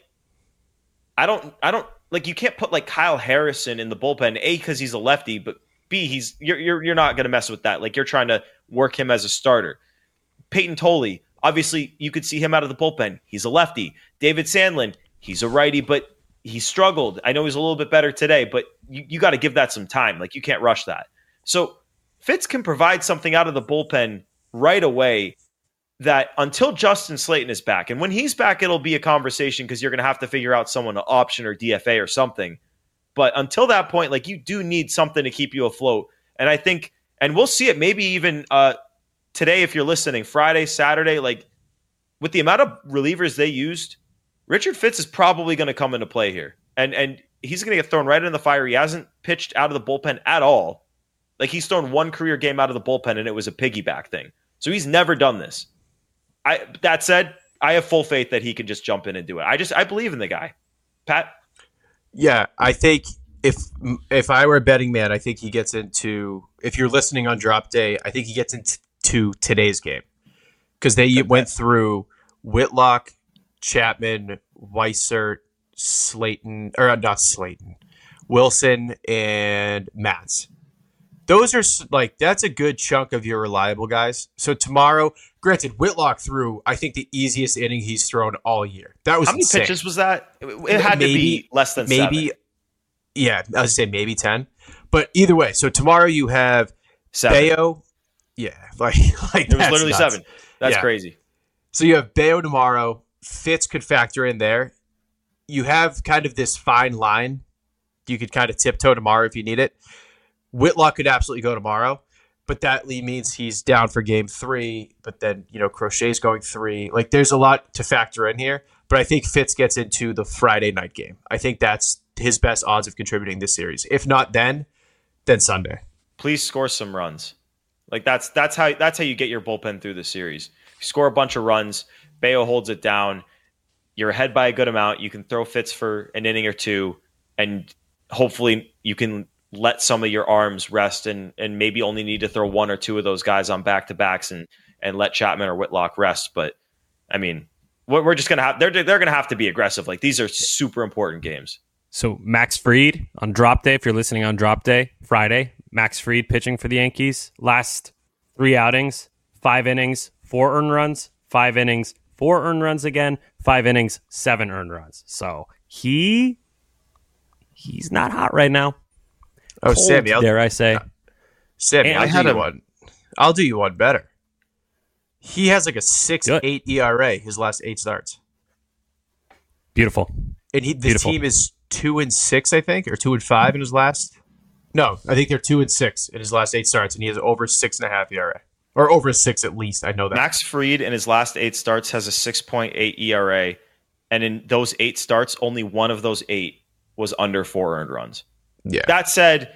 I don't, I don't like, you can't put like Kyle Harrison in the bullpen, A, because he's a lefty, but B, he's, you're, you're, you're not going to mess with that. Like, you're trying to work him as a starter. Peyton Tolley, obviously you could see him out of the bullpen. He's a lefty. David Sandlin, he's a righty, but he struggled. I know he's a little bit better today, but you, you got to give that some time. Like, you can't rush that. So Fitz can provide something out of the bullpen right away that until Justin Slayton is back. And when he's back, it'll be a conversation because you're going to have to figure out someone to option or D F A or something. But until that point, like, you do need something to keep you afloat. And I think, and we'll see it maybe even uh, today, if you're listening, Friday, Saturday, like with the amount of relievers they used, Richard Fitz is probably going to come into play here. And and he's going to get thrown right in the fire. He hasn't pitched out of the bullpen at all. Like, he's thrown one career game out of the bullpen, and it was a piggyback thing. So he's never done this. I that said, I have full faith that he can just jump in and do it. I just I believe in the guy. Pat? Yeah, I think if if I were a betting man, I think he gets into, if you're listening on drop day, I think he gets into today's game. Because they went through Whitlock, Chapman, Weissert, Slayton, or not Slayton, Wilson, and Matz. Those are like, that's a good chunk of your reliable guys. So tomorrow, granted, Whitlock threw, I think, the easiest inning he's thrown all year. That was How many insane. pitches was that? It had maybe, to be less than maybe, seven. Yeah, I was say maybe ten. But either way, so tomorrow you have Seven. Bayo. Yeah, like, like It was that's literally nuts. seven. That's Yeah. crazy. So you have Bayo tomorrow. Fitz could factor in there. You have kind of this fine line. You could kind of tiptoe tomorrow if you need it. Whitlock could absolutely go tomorrow, but that means he's down for game three. But then, you know, Crochet's going three. Like, there's a lot to factor in here. But I think Fitz gets into the Friday night game. I think that's his best odds of contributing this series. If not then, then Sunday. Please score some runs. Like, that's that's how that's how you get your bullpen through the series. You score a bunch of runs. Bayo holds it down. You're ahead by a good amount. You can throw Fitz for an inning or two, and hopefully you can let some of your arms rest, and and maybe only need to throw one or two of those guys on back-to-backs and and let Chapman or Whitlock rest. But I mean, we're just gonna have they're they're gonna have to be aggressive. Like, these are super important games. So Max Fried on drop day, if you're listening on drop day, Friday, Max Fried pitching for the Yankees. Last three outings, five innings, four earned runs, five innings, four earned runs again, five innings, seven earned runs. So he he's not hot right now. Oh, Cold, Sammy, I'll, dare I say? Sammy, And I'll I do had you a- one. I'll do you one better. He has like a six Do it. eight E R A his last eight starts, Beautiful. and he the Beautiful. team is two and six, I think, or two and five in his last. No, I think they're two and six in his last eight starts, and he has over six and a half E R A, or over six at least. I know that. Max Fried in his last eight starts has a six point eight E R A, and in those eight starts, only one of those eight was under four earned runs. Yeah. That said,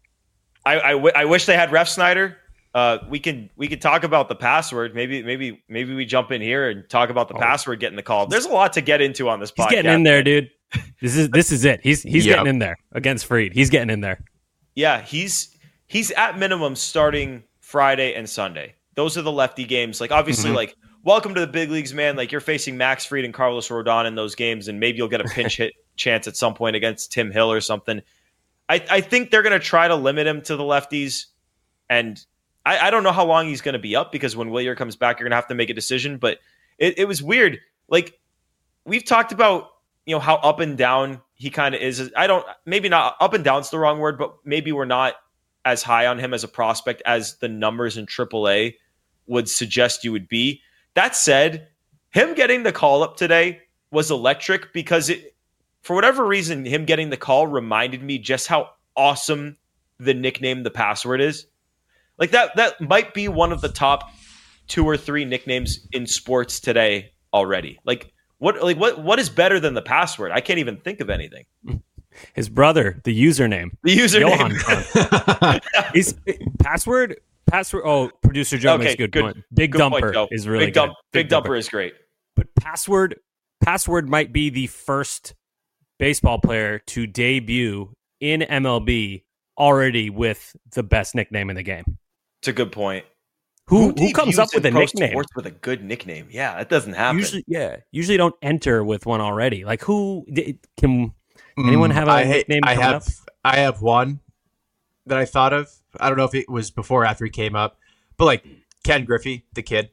I, I, w- I wish they had Ref Snyder. Uh, we can we could talk about the password. Maybe maybe maybe we jump in here and talk about the Oh. password getting the call. There's a lot to get into on this He's podcast. getting in there, dude. This is this is it. He's he's Yep. getting in there against Fried. He's getting in there. Yeah, he's he's at minimum starting Friday and Sunday. Those are the lefty games. Like, obviously, Mhm. like, welcome to the big leagues, man. Like, you're facing Max Fried and Carlos Rodon in those games, and maybe you'll get a pinch hit chance at some point against Tim Hill or something. I, I think they're going to try to limit him to the lefties, and I, I don't know how long he's going to be up, because when Willier comes back, you're going to have to make a decision. But it, it was weird. Like, we've talked about, you know, how up and down he kind of is. I don't, maybe not up and down's the wrong word, but maybe we're not as high on him as a prospect as the numbers in triple A would suggest you would be. That said, him getting the call up today was electric because it, for whatever reason, him getting the call reminded me just how awesome the nickname The Password is. Like that, that might be one of the top two or three nicknames in sports today already. Like what, like what, what is better than The Password? I can't even think of anything. His brother, the username, the username. Johan. He's password. Password. Oh, producer Joe okay, makes a good, good point. Big good Dumper point, is really big good. Dump, big, big Dumper. Dumper is great. But password, password might be the first baseball player to debut in M L B already with the best nickname in the game. It's a good point. Who who, who comes up with a nickname? Sports with a good nickname. Yeah, that doesn't happen. Usually, yeah, usually don't enter with one already. Like who can anyone have a I, nickname? I have up? I have one that I thought of. I don't know if it was before or after he came up, but like Ken Griffey, the kid.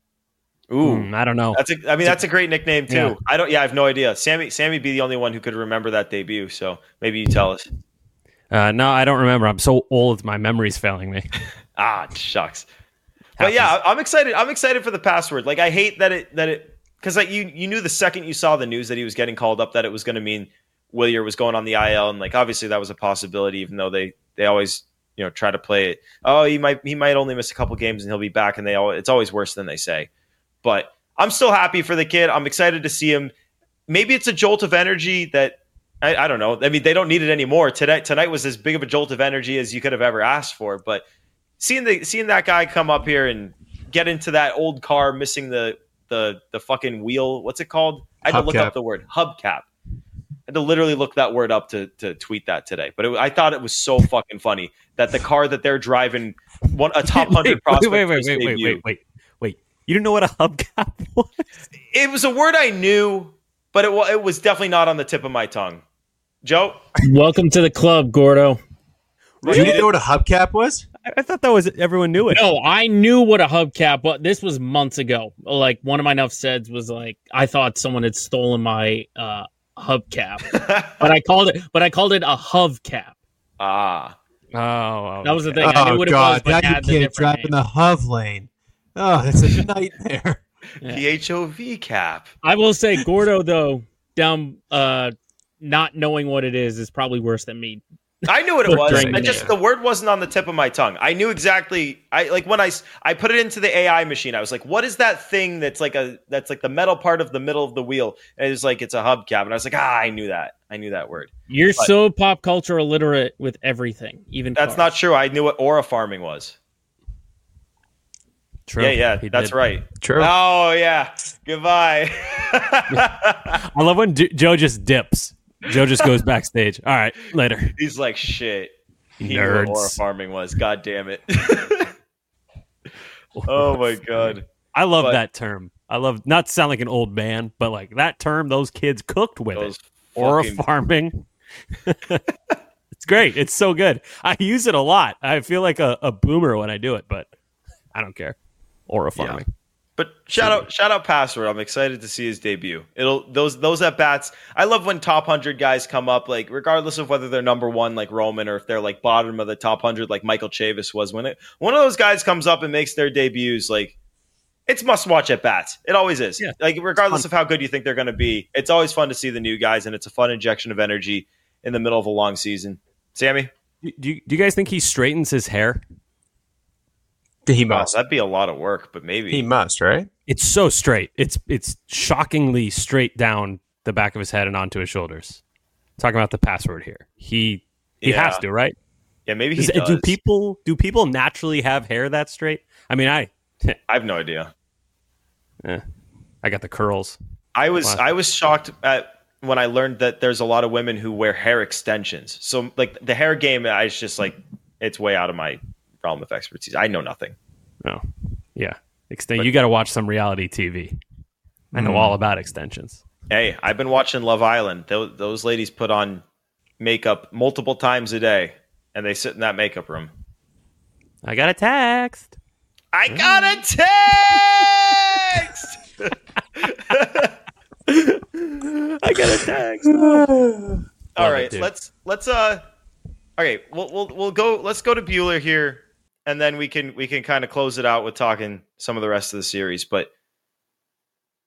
Ooh, mm, I don't know. That's a, I mean, that's a great nickname too. Yeah. I don't. Yeah, I have no idea. Sammy, Sammy, be the only one who could remember that debut. So maybe you tell us. Uh, no, I don't remember. I'm so old, my memory's failing me. ah, shucks. But yeah, I'm excited. I'm excited for The Password. Like, I hate that it that it because like you you knew the second you saw the news that he was getting called up that it was going to mean Willier was going on the I L, and like obviously that was a possibility, even though they they always you know try to play it. Oh, he might he might only miss a couple games and he'll be back, and they all it's always worse than they say. But I'm still happy for the kid. I'm excited to see him. Maybe it's a jolt of energy that I, I don't know. I mean, they don't need it anymore. Tonight tonight was as big of a jolt of energy as you could have ever asked for. But seeing the seeing that guy come up here and get into that old car missing the the the fucking wheel, what's it called? I had to look up the word hubcap. I had to literally look that word up to to tweet that today. But it, I thought it was so fucking funny that the car that they're driving, one a top hundred wait, prospect. Wait, wait, wait, wait, wait, wait, wait, wait. You didn't know what a hubcap was? It was a word I knew, but it it was definitely not on the tip of my tongue. Joe, welcome to the club, Gordo. Really? You didn't know what a hubcap was? I thought that was everyone knew it. No, I knew what a hubcap was. This was months ago. Like one of my Nuffseds was like, I thought someone had stolen my uh, hubcap, but I called it, but I called it a hubcap. Ah, oh, okay. That was the thing. Oh, I knew what God. it was, but now had you the can't drive name. in the hub lane. Oh, that's a nightmare. Yeah. P H O V cap. I will say, Gordo though, down uh, not knowing what it is is probably worse than me. I knew what it was. During I the just name. the word wasn't on the tip of my tongue. I knew exactly. I like when I I put it into the A I machine. I was like, "What is that thing that's like a that's like the metal part of the middle of the wheel?" And it was like it's a hubcap. And I was like, "Ah, I knew that. I knew that word." You're But so pop culture illiterate with everything, even that's cars. not true. I knew what aura farming was. True. Yeah, yeah, He that's did. right. True. Oh yeah. Goodbye. I love when D- Joe just dips. Joe just goes backstage. All right, later. He's like, shit. He Nerds. knew what aura farming was. God damn it. Oh my god. I love But- that term. I love not to sound like an old man, but like that term, those kids cooked with Those it. Aura fucking- farming. It's great. It's so good. I use it a lot. I feel like a, a boomer when I do it, but I don't care. Aura Yeah. farming. But shout out, shout out, Password. I'm excited to see his debut. It'll those those at bats. I love when top hundred guys come up, like regardless of whether they're number one like Roman or if they're like bottom of the top hundred like Michael Chavis was. When it one of those guys comes up and makes their debuts, like it's must watch at bats. It always is. Yeah. Like regardless of how good you think they're going to be, it's always fun to see the new guys, and it's a fun injection of energy in the middle of a long season. Sammy, Do you, do you guys think he straightens his hair? He oh, must. that'd be a lot of work, but maybe He must, right? It's so straight. It's it's shockingly straight down the back of his head and onto his shoulders. Talking about the Password here. He he Yeah. has to, right? yeah, maybe he Is- does. do people do people naturally have hair that straight? I mean, I I have no idea. eh, I got the curls. I was Wow. I was shocked at when I learned that there's a lot of women who wear hair extensions. So like the hair game, I was just like, it's way out of my realm of expertise. I know nothing. Oh, yeah. Extend. You got to watch some reality T V. I know all about extensions. Hey, I've been watching Love Island. Those, those ladies put on makeup multiple times a day, and they sit in that makeup room. I got a text. I got a text. I got a text. All Love right, it, dude. let's let's uh. Okay, we'll we'll we'll go. Let's go to Bueller here, and then we can we can kind of close it out with talking some of the rest of the series. But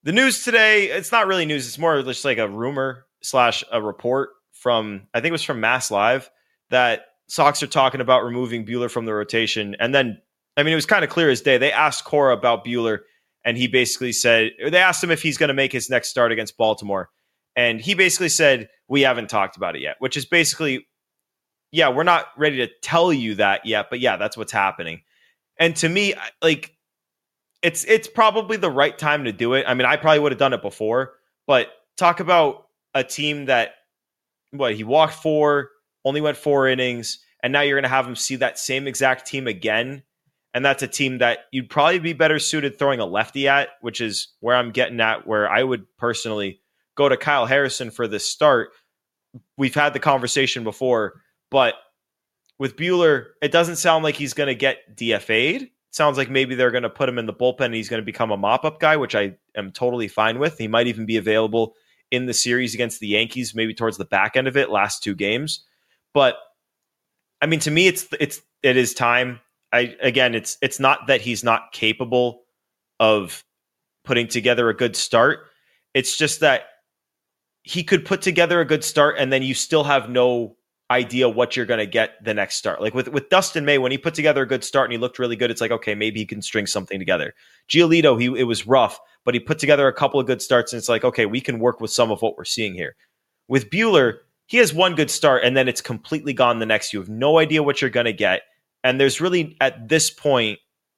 The news today, it's not really news. It's more just like a rumor slash a report from, I think it was from Mass Live, that Sox are talking about removing Buehler from the rotation. And then, I mean, it was kind of clear as day. They asked Cora about Buehler, and he basically said, they asked him if he's going to make his next start against Baltimore. And he basically said, we haven't talked about it yet, which is basically, yeah, we're not ready to tell you that yet, but yeah, that's what's happening. And to me, like, it's it's probably the right time to do it. I mean, I probably would have done it before, but talk about a team that, what, he walked four, only went four innings, and now you're going to have him see that same exact team again. And that's a team that you'd probably be better suited throwing a lefty at, which is where I'm getting at, where I would personally go to Kyle Harrison for this start. We've had the conversation before, but with Buehler, it doesn't sound like he's going to get D F A'd. It sounds like maybe they're going to put him in the bullpen and he's going to become a mop-up guy, which I am totally fine with. He might even be available in the series against the Yankees, maybe towards the back end of it, last two games. But I mean, to me, it's it's it is time. I again, it's it's not that he's not capable of putting together a good start. It's just that he could put together a good start and then you still have no idea what you're going to get the next start. Like with, with Dustin May, when he put together a good start and he looked really good, it's like, okay, maybe he can string something together. Giolito, he it was rough, but he put together a couple of good starts and it's like, okay, we can work with some of what we're seeing here. With Buehler, he has one good start and then it's completely gone the next. You have no idea what you're going to get. And there's really, at this point,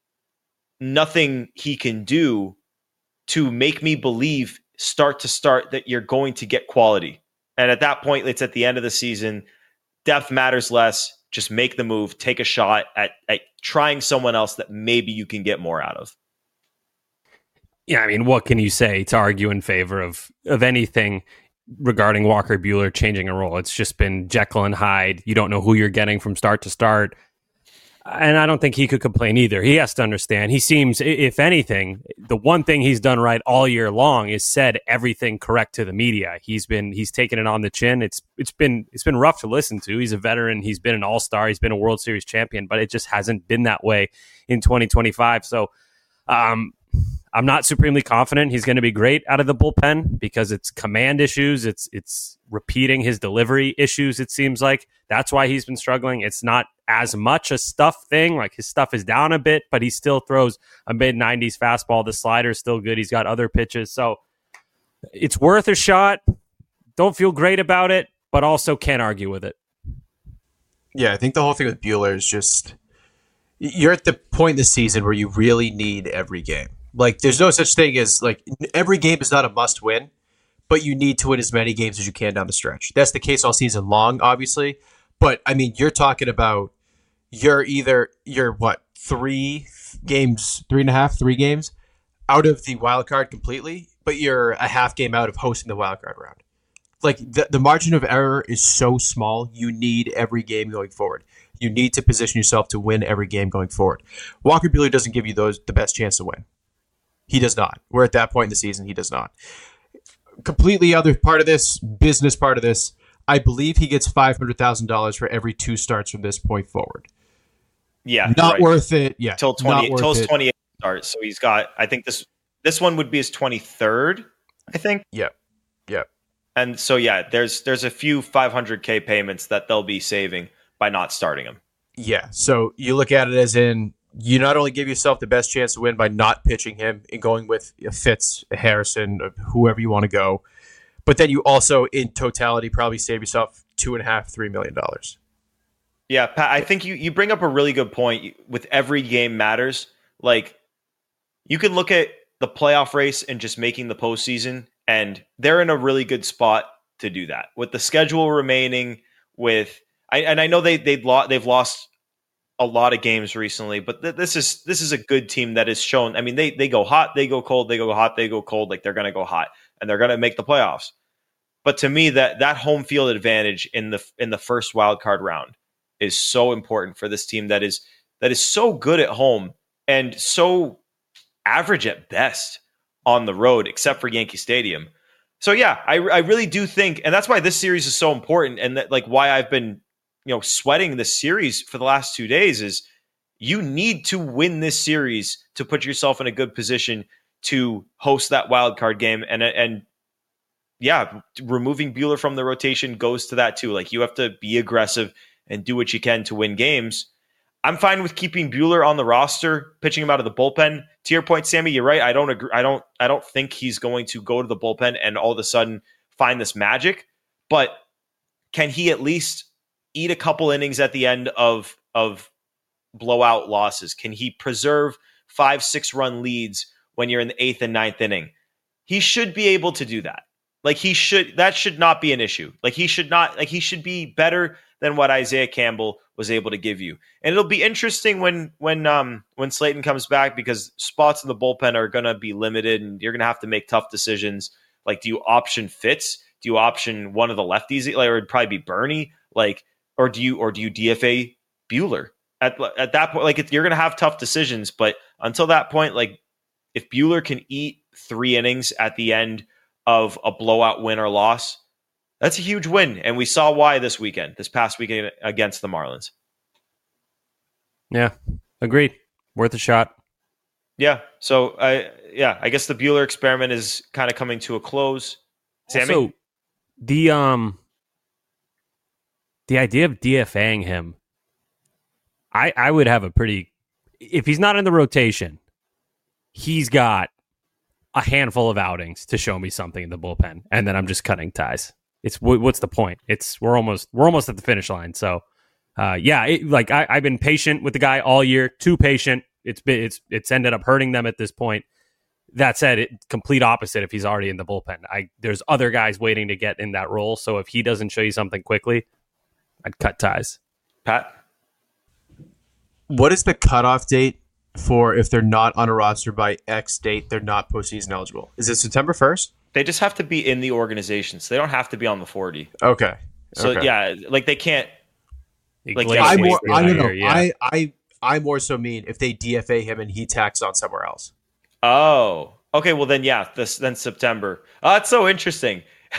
nothing he can do to make me believe start to start that you're going to get quality. And at that point, it's at the end of the season. Depth matters less. Just make the move. Take a shot at, at trying someone else that maybe you can get more out of. Yeah, I mean, what can you say to argue in favor of of anything regarding Walker Buehler changing a role? It's just been Jekyll and Hyde. You don't know who you're getting from start to start. And I don't think he could complain either. He has to understand. He seems, if anything, the one thing he's done right all year long is said everything correct to the media. He's been he's taken it on the chin. It's it's been it's been rough to listen to. He's a veteran. He's been an all-star. He's been a World Series champion, but it just hasn't been that way in twenty twenty-five. So um, I'm not supremely confident he's going to be great out of the bullpen because it's command issues. It's it's repeating his delivery issues, it seems like. That's why he's been struggling. It's not as much a stuff thing. Like his stuff is down a bit, but he still throws a mid nineties fastball. The slider is still good. He's got other pitches. So it's worth a shot. Don't feel great about it, but also can't argue with it. Yeah, I think the whole thing with Buehler is just you're at the point in the season where you really need every game. Like there's no such thing as like every game is not a must win, but you need to win as many games as you can down the stretch. That's the case all season long, obviously. But I mean, you're talking about you're either you're what three games, three and a half, three games out of the wild card completely, but you're a half game out of hosting the wild card round. Like the the margin of error is so small. You need every game going forward. You need to position yourself to win every game going forward. Walker Buehler doesn't give you those the best chance to win. He does not. We're at that point in the season. He does not. Completely other part of this, business part of this. I believe he gets five hundred thousand dollars for every two starts from this point forward. Yeah. Not right. worth it. Yeah. Till twenty till his twenty-eight starts. So he's got, I think this this one would be his twenty-third, I think. Yep. Yep. And so yeah, there's there's a few five hundred K payments that they'll be saving by not starting him. Yeah. So you look at it as in you not only give yourself the best chance to win by not pitching him and going with a Fitz, a Harrison, whoever you want to go, but then you also, in totality, probably save yourself two and a half, three million dollars. Yeah, Pat, I think you, you bring up a really good point. With every game matters. Like, you can look at the playoff race and just making the postseason, and they're in a really good spot to do that. With the schedule remaining, with I, and I know they they've lost they've lost a lot of games recently, but th- this is this is a good team that has shown. I mean, they they go hot, they go cold, they go hot, they go cold. Like they're going to go hot, and they're going to make the playoffs. But to me, that that home field advantage in the in the first wild card round is so important for this team that is that is so good at home and so average at best on the road, except for Yankee Stadium. So yeah, I I really do think, and that's why this series is so important, and that like why I've been you know sweating this series for the last two days is you need to win this series to put yourself in a good position to host that wild card game. And, and yeah, removing Buehler from the rotation goes to that too. Like, you have to be aggressive and do what you can to win games. I'm fine with keeping Buehler on the roster, pitching him out of the bullpen. To your point, Sammy, you're right. I don't agree. I don't, I don't think he's going to go to the bullpen and all of a sudden find this magic, but can he at least eat a couple innings at the end of, of blowout losses? Can he preserve five, six run leads when you're in the eighth and ninth inning? He should be able to do that. Like, he should, that should not be an issue. Like, he should not, like, he should be better than what Isaiah Campbell was able to give you. And it'll be interesting when, when, um, when Slayton comes back, because spots in the bullpen are going to be limited and you're going to have to make tough decisions. Like, do you option Fitz? Do you option one of the lefties? Like, or it'd probably be Bernie. Like, or do you, or do you D F A Buehler at, at that point? Like, if you're going to have tough decisions, but until that point, like, if Buehler can eat three innings at the end of a blowout win or loss, that's a huge win. And we saw why this weekend, this past weekend against the Marlins. Yeah, agreed. Worth a shot. Yeah. So, I yeah, I guess the Buehler experiment is kind of coming to a close. Sammy? Also, the, um, the idea of DFAing him, I, I would have a pretty... If he's not in the rotation, he's got a handful of outings to show me something in the bullpen, and then I'm just cutting ties. It's what's the point? It's we're almost we're almost at the finish line. So, uh, yeah, it, like I, I've been patient with the guy all year, too patient. It's been it's it's ended up hurting them at this point. That said, it complete opposite if he's already in the bullpen. I there's other guys waiting to get in that role. So if he doesn't show you something quickly, I'd cut ties. Pat, what is the cutoff date for if they're not on a roster by X date, they're not postseason eligible? Is it September first? They just have to be in the organization, so they don't have to be on the forty. Okay. So okay. yeah, like they can't. Like I more, I don't know. Yeah. I, I, I more so mean if they D F A him and he tacks on somewhere else. Oh, okay. Well then, yeah. This then September. Oh, that's so interesting.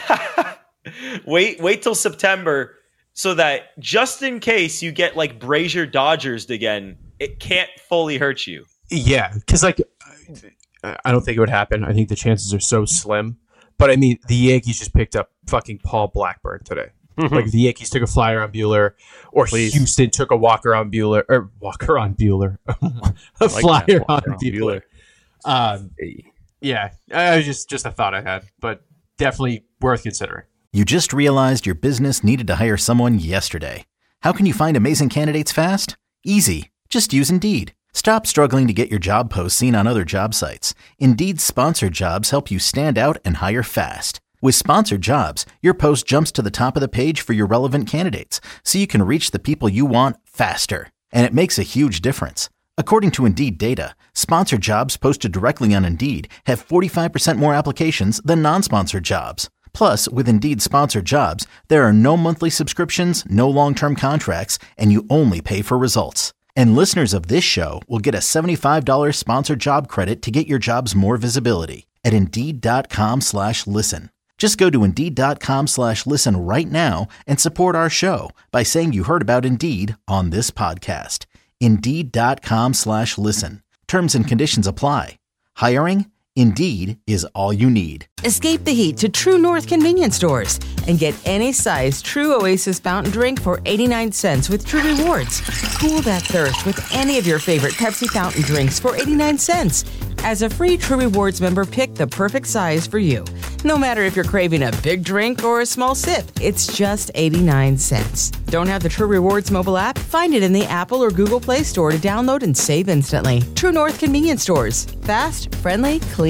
wait, wait till September so that just in case you get like Brazier Dodgers again, it can't fully hurt you. Yeah, because like I don't think it would happen. I think the chances are so slim. But I mean, the Yankees just picked up fucking Paul Blackburn today. Mm-hmm. Like the Yankees took a flyer on Buehler, or Please. Houston took a walker on Buehler, or walker on Buehler, a like flyer on, on Buehler. Buehler. Um, yeah, I was just just a thought I had, but definitely worth considering. You just realized your business needed to hire someone yesterday. How can you find amazing candidates fast? Easy. Just use Indeed. Stop struggling to get your job posts seen on other job sites. Indeed's sponsored jobs help you stand out and hire fast. With sponsored jobs, your post jumps to the top of the page for your relevant candidates, so you can reach the people you want faster. And it makes a huge difference. According to Indeed data, sponsored jobs posted directly on Indeed have forty-five percent more applications than non-sponsored jobs. Plus, with Indeed sponsored jobs, there are no monthly subscriptions, no long-term contracts, and you only pay for results. And listeners of this show will get a seventy-five dollars sponsored job credit to get your jobs more visibility at Indeed.com slash listen. Just go to Indeed.com slash listen right now and support our show by saying you heard about Indeed on this podcast. Indeed.com slash listen. Terms and conditions apply. Hiring? Indeed is all you need. Escape the heat to True North convenience stores and get any size True Oasis fountain drink for eighty-nine cents with True Rewards. Cool that thirst with any of your favorite Pepsi fountain drinks for eighty-nine cents. As a free True Rewards member, pick the perfect size for you. No matter if you're craving a big drink or a small sip, it's just eighty-nine cents. Don't have the True Rewards mobile app? Find it in the Apple or Google Play Store to download and save instantly. True North convenience stores. Fast, friendly, clean.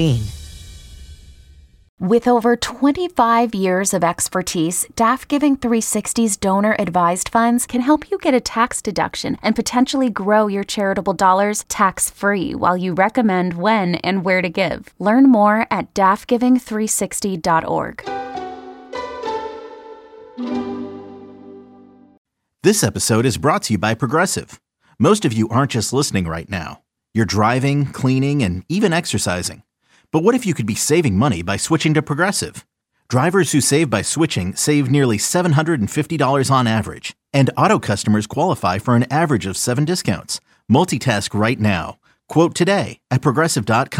With over twenty-five years of expertise, D A F Giving three sixty's donor-advised funds can help you get a tax deduction and potentially grow your charitable dollars tax-free while you recommend when and where to give. Learn more at D A F giving three sixty dot org. This episode is brought to you by Progressive. Most of you aren't just listening right now. You're driving, cleaning, and even exercising. But what if you could be saving money by switching to Progressive? Drivers who save by switching save nearly seven hundred fifty dollars on average. And auto customers qualify for an average of seven discounts. Multitask right now. Quote today at Progressive dot com.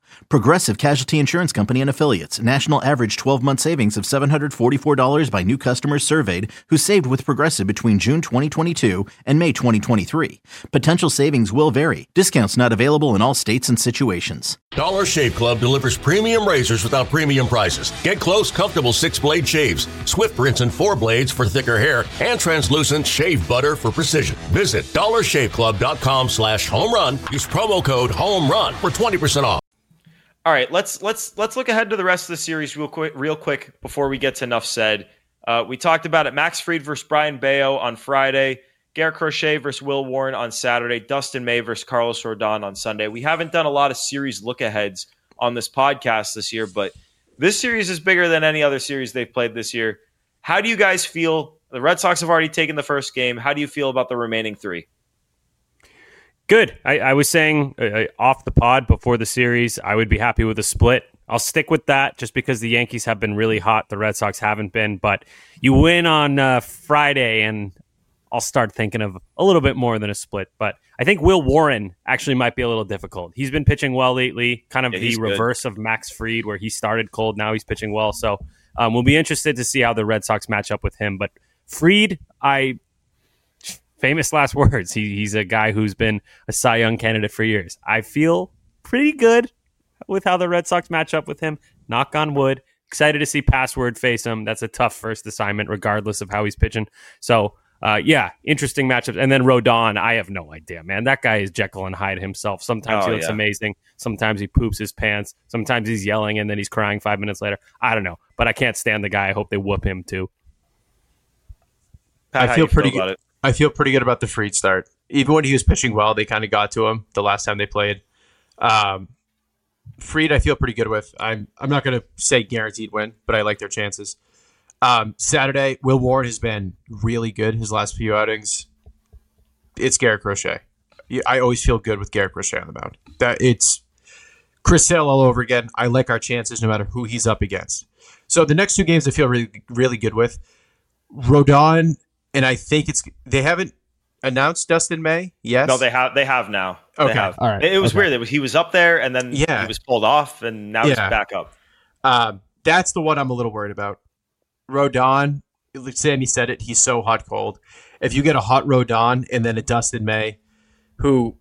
Progressive Casualty Insurance Company and Affiliates. National average twelve-month savings of seven hundred forty-four dollars by new customers surveyed who saved with Progressive between June twenty twenty-two and May twenty twenty-three. Potential savings will vary. Discounts not available in all states and situations. Dollar Shave Club delivers premium razors without premium prices. Get close, comfortable six-blade shaves, Swift rinse and four blades for thicker hair, and translucent shave butter for precision. Visit dollar shave club dot com slash home run. Use promo code HOMERUN for twenty percent off. All right, let's let's let's look ahead to the rest of the series real quick, real quick before we get to enough said. Uh, we talked about it: Max Fried versus Brian Bayo on Friday, Garrett Crochet versus Will Warren on Saturday, Dustin May versus Carlos Rodon on Sunday. We haven't done a lot of series look-aheads on this podcast this year, but this series is bigger than any other series they've played this year. How do you guys feel? The Red Sox have already taken the first game. How do you feel about the remaining three? Good. I, I was saying uh, off the pod before the series, I would be happy with a split. I'll stick with that just because the Yankees have been really hot. The Red Sox haven't been, but you win on uh, Friday and I'll start thinking of a little bit more than a split. But I think Will Warren actually might be a little difficult. He's been pitching well lately, kind of yeah, the reverse good. of Max Fried, where he started cold. Now he's pitching well. So um, we'll be interested to see how the Red Sox match up with him. But Fried, I... famous last words. He, he's a guy who's been a Cy Young candidate for years. I feel pretty good with how the Red Sox match up with him. Knock on wood. Excited to see Password face him. That's a tough first assignment, regardless of how he's pitching. So, uh, yeah, interesting matchups. And then Rodon, I have no idea, man. That guy is Jekyll and Hyde himself. Sometimes oh, he looks yeah. amazing. Sometimes he poops his pants. Sometimes he's yelling and then he's crying five minutes later. I don't know. But I can't stand the guy. I hope they whoop him, too. Pat, I feel pretty feel good. I feel pretty good about the Fried start. Even when he was pitching well, they kind of got to him the last time they played. Um, Fried, I feel pretty good with. I'm I'm not going to say guaranteed win, but I like their chances. Um, Saturday, Will Warren has been really good his last few outings. It's Garrett Crochet. I always feel good with Garrett Crochet on the mound. That it's Chris Sale all over again. I like our chances no matter who he's up against. So the next two games I feel really really good with. Rodon. And I think it's they haven't announced Dustin May. Yes, no, they have. They have now. Okay, they have. all right. It, it was okay. weird. He was up there, and then yeah. he was pulled off, and now yeah. he's back up. Um, that's the one I'm a little worried about. Rodon, Sammy said it. He's so hot cold. If you get a hot Rodon and then a Dustin May, who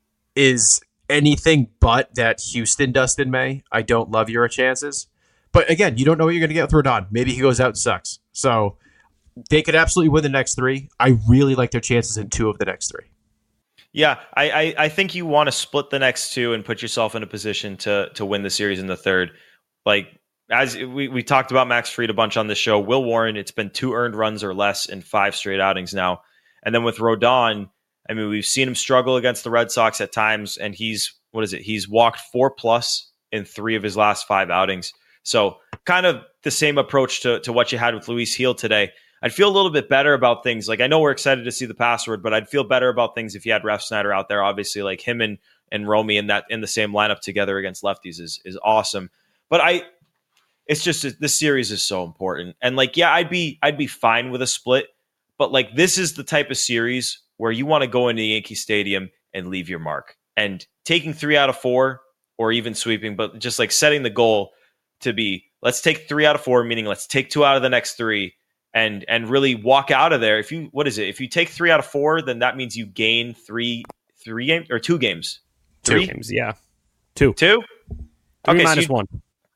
is anything but that Houston Dustin May, I don't love your chances. But again, you don't know what you're going to get with Rodon. Maybe he goes out and sucks. So. They could absolutely win the next three. I really like their chances in two of the next three. Yeah, I, I, I think you want to split the next two and put yourself in a position to to win the series in the third. Like, as we, we talked about Max Fried a bunch on this show, Will Warren, it's been two earned runs or less in five straight outings now. And then with Rodon, I mean, we've seen him struggle against the Red Sox at times, and he's, what is it? He's walked four plus in three of his last five outings. So kind of the same approach to, to what you had with Luis Gil today. I'd feel a little bit better about things. Like, I know we're excited to see the Password, but I'd feel better about things if you had Refsnyder out there. Obviously, like him and and Romy in that in the same lineup together against lefties is is awesome. But I, it's just this series is so important. And like, yeah, I'd be I'd be fine with a split, but like this is the type of series where you want to go into Yankee Stadium and leave your mark. And taking three out of four, or even sweeping, but just like setting the goal to be, let's take three out of four, meaning let's take two out of the next three. And and really walk out of there. If you what is it? If you take three out of four, then that means you gain three three games or two games. Three two games, yeah, two, two. Three okay, minus so one.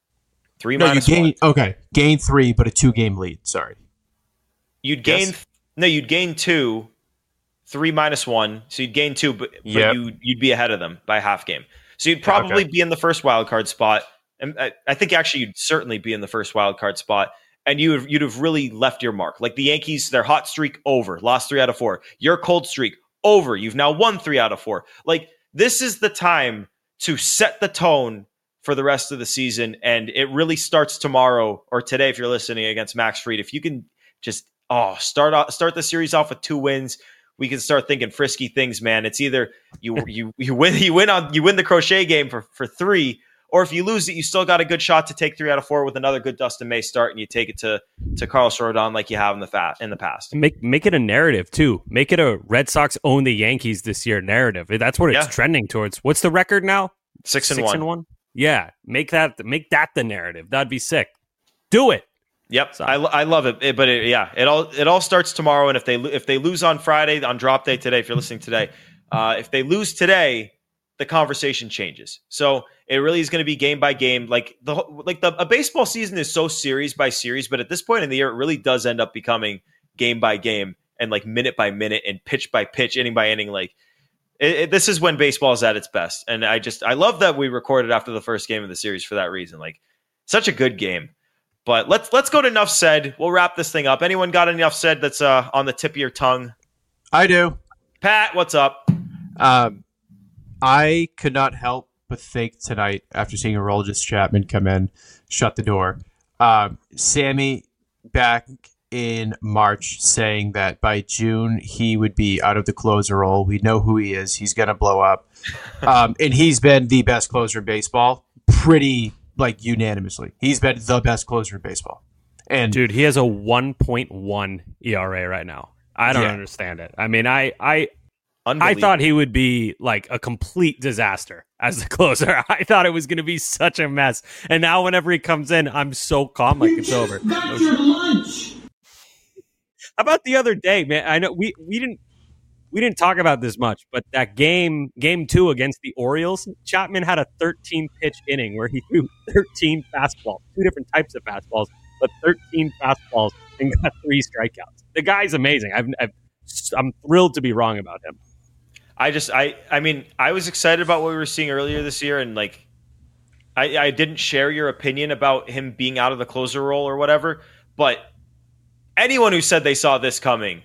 Three no, minus you gain, one. Okay, gain three, but a two game lead. Sorry, you'd gain yes. no, you'd gain two. Three minus one, so you'd gain two, but, but yep. you you'd be ahead of them by half game. So you'd probably okay. be in the first wild card spot, and I, I think actually you'd certainly be in the first wild card spot. And you you'd have really left your mark. Like the Yankees, their hot streak over, lost three out of four. Your cold streak over. You've now won three out of four. Like this is the time to set the tone for the rest of the season. And it really starts tomorrow or today if you're listening against Max Fried. If you can just oh start off, start the series off with two wins, we can start thinking frisky things, man. It's either you you you win you win on you win the Crochet game for for three. Or if you lose it, you still got a good shot to take three out of four with another good Dustin May start, and you take it to to Carlos Rodon like you have in the fa- in the past. Make make it a narrative too. Make it a Red Sox own the Yankees this year narrative. That's what it's yeah. trending towards. What's the record now? Six and Six one. and one. Yeah, make that make that the narrative. That'd be sick. Do it. Yep, I, I love it. it but it, yeah, it all it all starts tomorrow. And if they if they lose on Friday on drop day today, if you're listening today, uh, if they lose today, the conversation changes. So it really is going to be game by game. Like the like the a baseball season is so series by series, but at this point in the year, it really does end up becoming game by game and like minute by minute and pitch by pitch, inning by inning. Like it, it, this is when baseball is at its best. And I just I love that we recorded after the first game of the series for that reason. Like such a good game. But let's let's go to Enough Said. We'll wrap this thing up. Anyone got Enough Said that's uh, on the tip of your tongue? I do. Pat, what's up? Um, I could not help but think tonight after seeing Aroldis Chapman come in, shut the door. Um, Sammy back in March saying that by June he would be out of the closer role. We know who he is. He's going to blow up. Um, and he's been the best closer in baseball pretty like unanimously. He's been the best closer in baseball. And dude, he has a one point one E R A right now. I don't yeah. understand it. I mean, I I I thought he would be like a complete disaster as the closer. I thought it was going to be such a mess. And now whenever he comes in, I'm so calm like you it's over. Got your lunch. How about the other day, man? I know we, we didn't we didn't talk about this much, but that game game two against the Orioles, Chapman had a thirteen pitch inning where he threw thirteen fastballs, two different types of fastballs, but thirteen fastballs and got three strikeouts. The guy's amazing. I've, I've I'm thrilled to be wrong about him. I just I I mean I was excited about what we were seeing earlier this year, and like I, I didn't share your opinion about him being out of the closer role or whatever, but anyone who said they saw this coming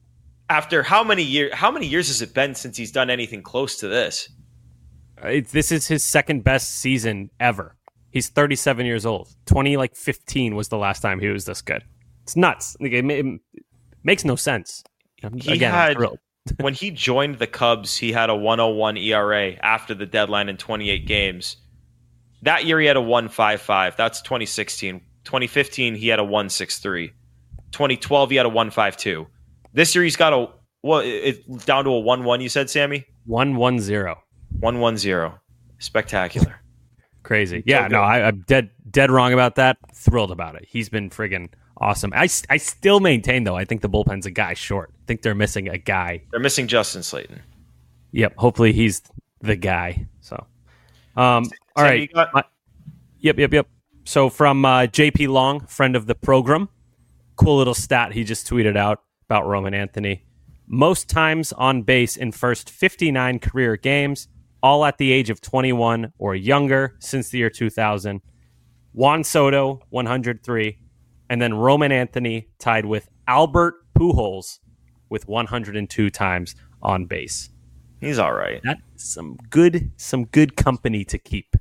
after how many years how many years has it been since he's done anything close to this? It's, this is his second best season ever. He's thirty-seven years old. twenty like fifteen was the last time he was this good. It's nuts. It, it, it makes no sense. He Again, had when he joined the Cubs, he had a one oh one E R A after the deadline in twenty-eight games. That year he had a one point five five. That's twenty sixteen. twenty fifteen he had a one point six three. twenty twelve he had a one point five two. This year he's got a well, it's down to a one one. You said, Sammy? one one zero. one one zero. Spectacular. Crazy. Yeah, so no, I, I'm dead dead wrong about that. Thrilled about it. He's been friggin' awesome. I, I still maintain, though, I think the bullpen's a guy short. I think they're missing a guy. They're missing Justin Slayton. Yep. Hopefully he's the guy. So, um, Sam, all right. You got- My, yep, yep, yep. So from uh, J P Long, friend of the program, cool little stat he just tweeted out about Roman Anthony. Most times on base in first fifty-nine career games, all at the age of twenty-one or younger since the year two thousand. Juan Soto, one hundred three. And then Roman Anthony tied with Albert Pujols with one hundred two times on base. He's all right. That's some good, some good company to keep.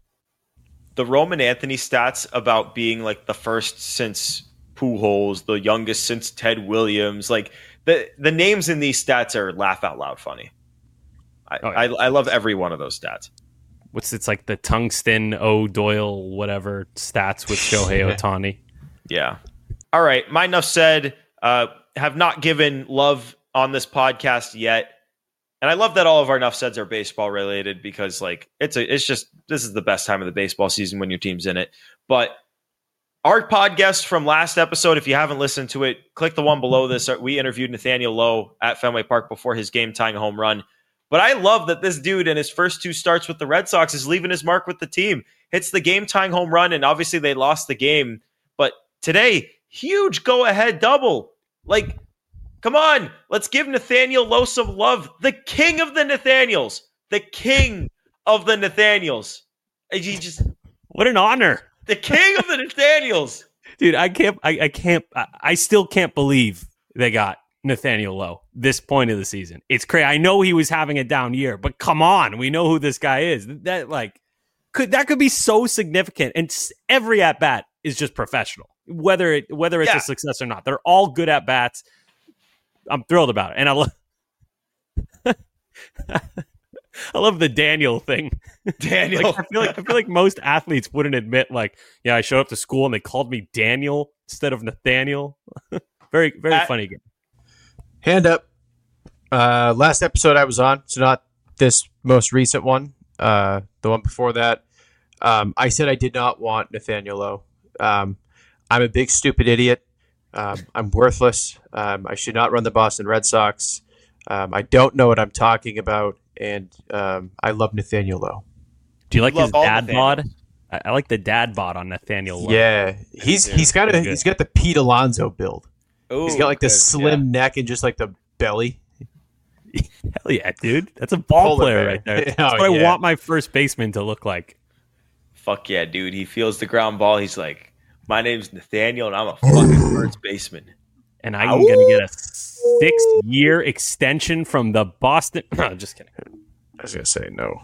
The Roman Anthony stats about being like the first since Pujols, the youngest since Ted Williams, like the the names in these stats are laugh out loud funny. I, oh, yeah. I, I love every one of those stats. What's it's like the Tungsten O Doyle whatever stats with Shohei Ohtani. Yeah. All right. My enough said. Uh, have not given love on this podcast yet, and I love that all of our enough saids are baseball related because like it's a it's just this is the best time of the baseball season when your team's in it. But our podcast from last episode, if you haven't listened to it, click the one below this. We interviewed Nathaniel Lowe at Fenway Park before his game tying home run. But I love that this dude in his first two starts with the Red Sox is leaving his mark with the team. Hits the game tying home run, and obviously they lost the game. But today, huge go-ahead double. Like, come on, let's give Nathaniel Lowe some love. The king of the Nathaniels. The king of the Nathaniels. He just what an honor. The king of the Nathaniels. Dude, I can't I, I can't I, I still can't believe they got Nathaniel Lowe this point of the season. It's crazy. I know he was having a down year, but come on, we know who this guy is. That like could that could be so significant, and every at bat is just professional. Whether it whether it's yeah. a success or not, they're all good at bats. I'm thrilled about it, and I love I love the Daniel thing. Daniel, like, I feel like I feel like most athletes wouldn't admit, like, yeah, I showed up to school and they called me Daniel instead of Nathaniel. very very at- funny game. Hand up. Uh, last episode I was on, so not this most recent one. Uh, the one before that, Um, I said I did not want Nathaniel Lowe. Um, I'm a big stupid idiot. Um, I'm worthless. Um, I should not run the Boston Red Sox. Um, I don't know what I'm talking about, and um, I love Nathaniel Lowe. Do you like Love his all dad Nathaniel. bod? I, I like the dad bod on Nathaniel Lowe. Yeah, he's he's got a Pretty good. he's got the Pete Alonso build. Ooh, He's got like the good, slim yeah. neck and just like the belly. Hell yeah, dude. That's a ball Polar player bear. right there. That's Oh, what I yeah. want my first baseman to look like. Fuck yeah, dude. He feels the ground ball. He's like, my name's Nathaniel, and I'm a fucking first baseman. And I'm going to get a six-year extension from the Boston. Just kidding. I was gonna say no.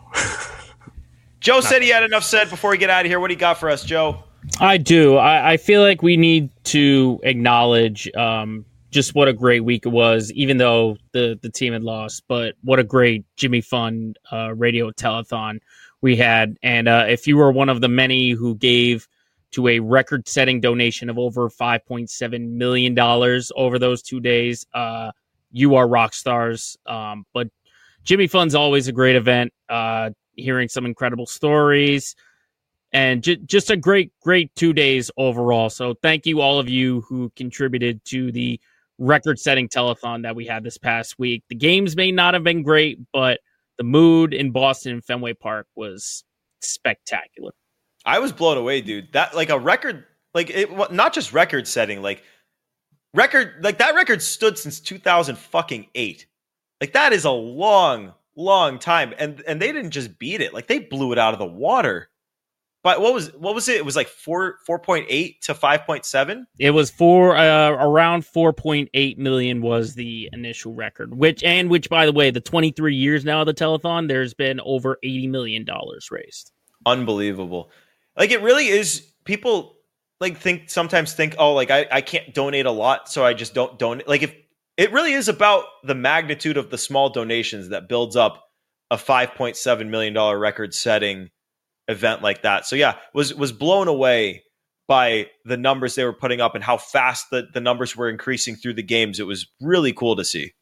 Joe said he had enough said before we get out of here. What do you got for us, Joe? I do. I, I feel like we need to acknowledge um, just what a great week it was, even though the, the team had lost. But what a great Jimmy Fund uh, radio telethon we had. And uh, if you were one of the many who gave to a record-setting donation of over five point seven million dollars over those two days, uh, you are rock stars. Um, but Jimmy Fund's always a great event, uh, hearing some incredible stories. And j- just a great, great two days overall. So thank you all of you who contributed to the record-setting telethon that we had this past week. The games may not have been great, but the mood in Boston and Fenway Park was spectacular. I was blown away, dude. That like a record, like it, not just record setting, like record, like that record stood since two thousand fucking eight. Like that is a long, long time, and and they didn't just beat it, like they blew it out of the water. But what was what was it? It was like four four point eight to five point seven. It was for uh, around four point eight million was the initial record, which and which by the way, the twenty-three years now of the telethon, there's been over eighty million dollars raised. Unbelievable. Like it really is. People like think sometimes think, oh, like I, I can't donate a lot, so I just don't donate. Like if it really is about the magnitude of the small donations that builds up a five point seven million dollars record setting event like that. So yeah, was was blown away by the numbers they were putting up and how fast the, the numbers were increasing through the games. It was really cool to see.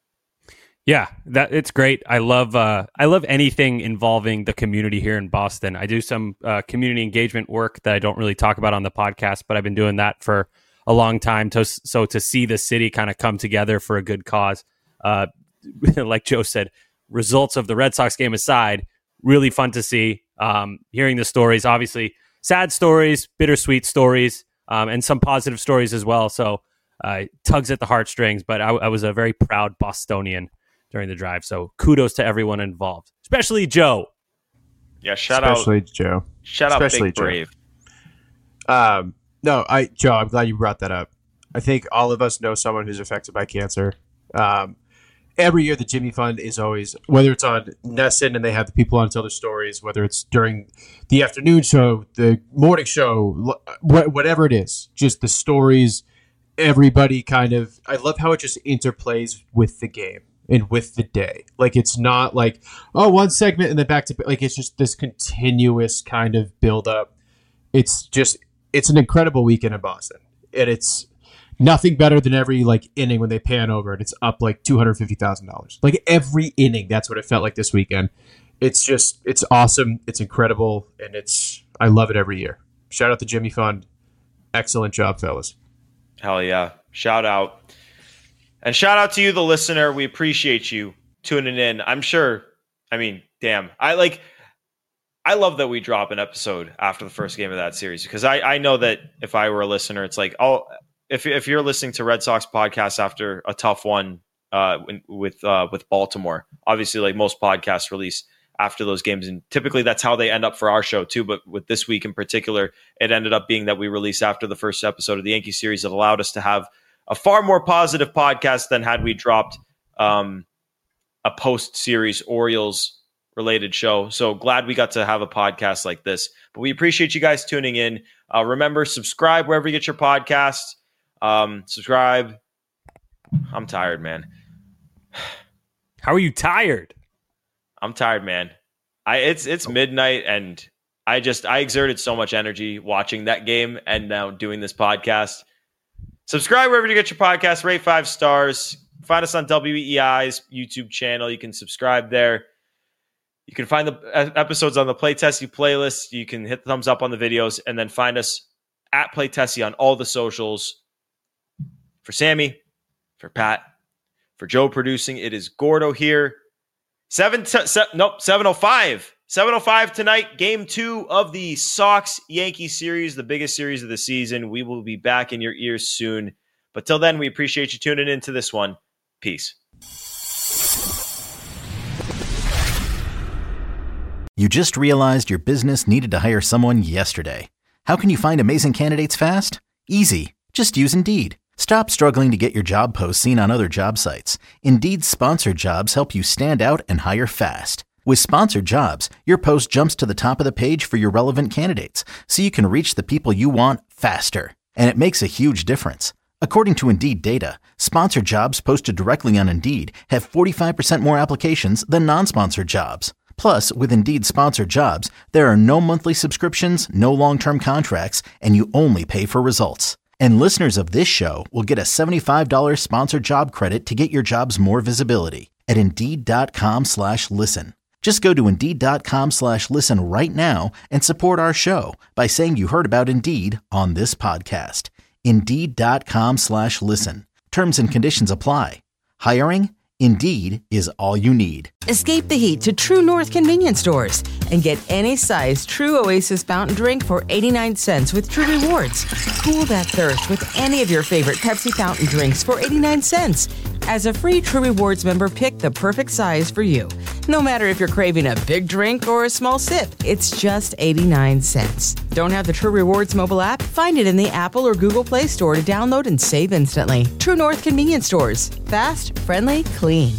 Yeah, that it's great. I love uh, I love anything involving the community here in Boston. I do some uh, community engagement work that I don't really talk about on the podcast, but I've been doing that for a long time. To, so to see the city kind of come together for a good cause, uh, like Joe said, results of the Red Sox game aside, really fun to see. Um, hearing the stories, obviously sad stories, bittersweet stories, um, and some positive stories as well. So uh, tugs at the heartstrings, but I, I was a very proud Bostonian during the drive. So kudos to everyone involved, especially Joe. Yeah, shout Especially out, Joe. Shout out, Especially Big Joe. Brave. Um, no, I Joe, I'm glad you brought that up. I think all of us know someone who's affected by cancer. Um, every year, the Jimmy Fund is always, whether it's on Nesson and they have the people on to tell their stories, whether it's during the afternoon show, the morning show, wh- whatever it is, just the stories. Everybody kind of, I love how it just interplays with the game and with the day. Like it's not like, oh, one segment and then back to, like it's just this continuous kind of build up. It's just, it's an incredible weekend in Boston. And it's nothing better than every like inning when they pan over and it's up like two hundred fifty thousand dollars. Like every inning, that's what it felt like this weekend. It's just, it's awesome. It's incredible. And it's, I love it every year. Shout out to Jimmy Fund. Excellent job, fellas. Hell yeah. Shout out. And shout out to you, the listener. We appreciate you tuning in. I'm sure, I mean, damn. I like, I love that we drop an episode after the first game of that series because I, I know that if I were a listener, it's like, oh, if if you're listening to Red Sox podcasts after a tough one uh, with uh, with Baltimore, obviously, like most podcasts release after those games, and typically that's how they end up for our show too. But with this week in particular, it ended up being that we released after the first episode of the Yankee series. That allowed us to have a far more positive podcast than had we dropped um, a post-series Orioles-related show. So glad we got to have a podcast like this. But we appreciate you guys tuning in. Uh, remember, subscribe wherever you get your podcasts. Um, subscribe. I'm tired, man. How are you tired? I'm tired, man. I it's it's midnight and I just I exerted so much energy watching that game and now doing this podcast. Subscribe wherever you get your podcast, rate five stars. Find us on W E I's YouTube channel. You can subscribe there. You can find the episodes on the Play Tessie playlist. You can hit the thumbs up on the videos and then find us at Play Tessie on all the socials. For Sammy, for Pat, for Joe producing, it is Gordo here. Seven, t- se- nope, seven oh five. seven oh five tonight, game two of the Sox-Yankees series, the biggest series of the season. We will be back in your ears soon. But till then, we appreciate you tuning into this one. Peace. You just realized your business needed to hire someone yesterday. How can you find amazing candidates fast? Easy. Just use Indeed. Stop struggling to get your job posts seen on other job sites. Indeed's sponsored jobs help you stand out and hire fast. With sponsored jobs, your post jumps to the top of the page for your relevant candidates, so you can reach the people you want faster. And it makes a huge difference. According to Indeed data, sponsored jobs posted directly on Indeed have forty-five percent more applications than non-sponsored jobs. Plus, with Indeed sponsored jobs, there are no monthly subscriptions, no long-term contracts, and you only pay for results. And listeners of this show will get a seventy-five dollars sponsored job credit to get your jobs more visibility at Indeed.com slash listen. Just go to Indeed.com slash listen right now and support our show by saying you heard about Indeed on this podcast. Indeed.com slash listen. Terms and conditions apply. Hiring? Indeed is all you need. Escape the heat to True North convenience stores and get any size True Oasis fountain drink for eighty-nine cents with True Rewards. Cool that thirst with any of your favorite Pepsi fountain drinks for eighty-nine cents. As a free True Rewards member, pick the perfect size for you. No matter if you're craving a big drink or a small sip, it's just eighty-nine cents. Don't have the True Rewards mobile app? Find it in the Apple or Google Play Store to download and save instantly. True North convenience stores. Fast, friendly, clean.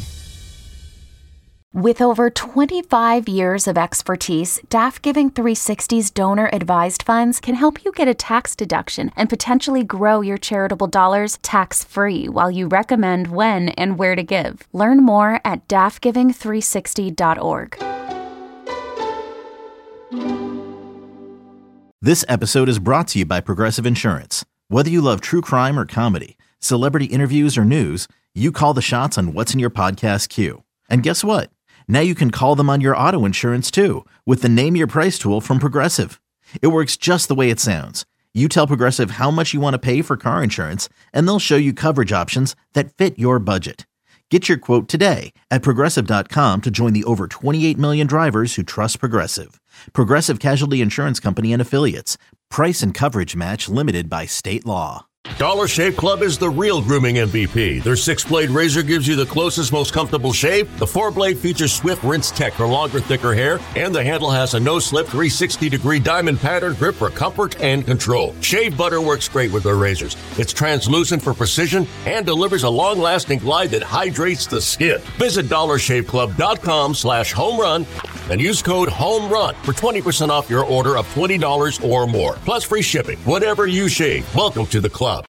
With over twenty-five years of expertise, D A F Giving three sixty's donor-advised funds can help you get a tax deduction and potentially grow your charitable dollars tax-free while you recommend when and where to give. Learn more at D A F giving three sixty dot org. This episode is brought to you by Progressive Insurance. Whether you love true crime or comedy, celebrity interviews or news, you call the shots on what's in your podcast queue. And guess what? Now you can call them on your auto insurance too with the Name Your Price tool from Progressive. It works just the way it sounds. You tell Progressive how much you want to pay for car insurance, and they'll show you coverage options that fit your budget. Get your quote today at Progressive dot com to join the over twenty-eight million drivers who trust Progressive. Progressive Casualty Insurance Company and Affiliates. Price and coverage match limited by state law. Dollar Shave Club is the real grooming M V P. Their six-blade razor gives you the closest, most comfortable shave. The four-blade features Swift Rinse Tech for longer, thicker hair. And the handle has a no-slip three sixty degree diamond pattern grip for comfort and control. Shave butter works great with their razors. It's translucent for precision and delivers a long-lasting glide that hydrates the skin. Visit dollar shave club dot com slash home run and use code HOMERUN for twenty percent off your order of twenty dollars or more. Plus free shipping. Whatever you shave, welcome to the club.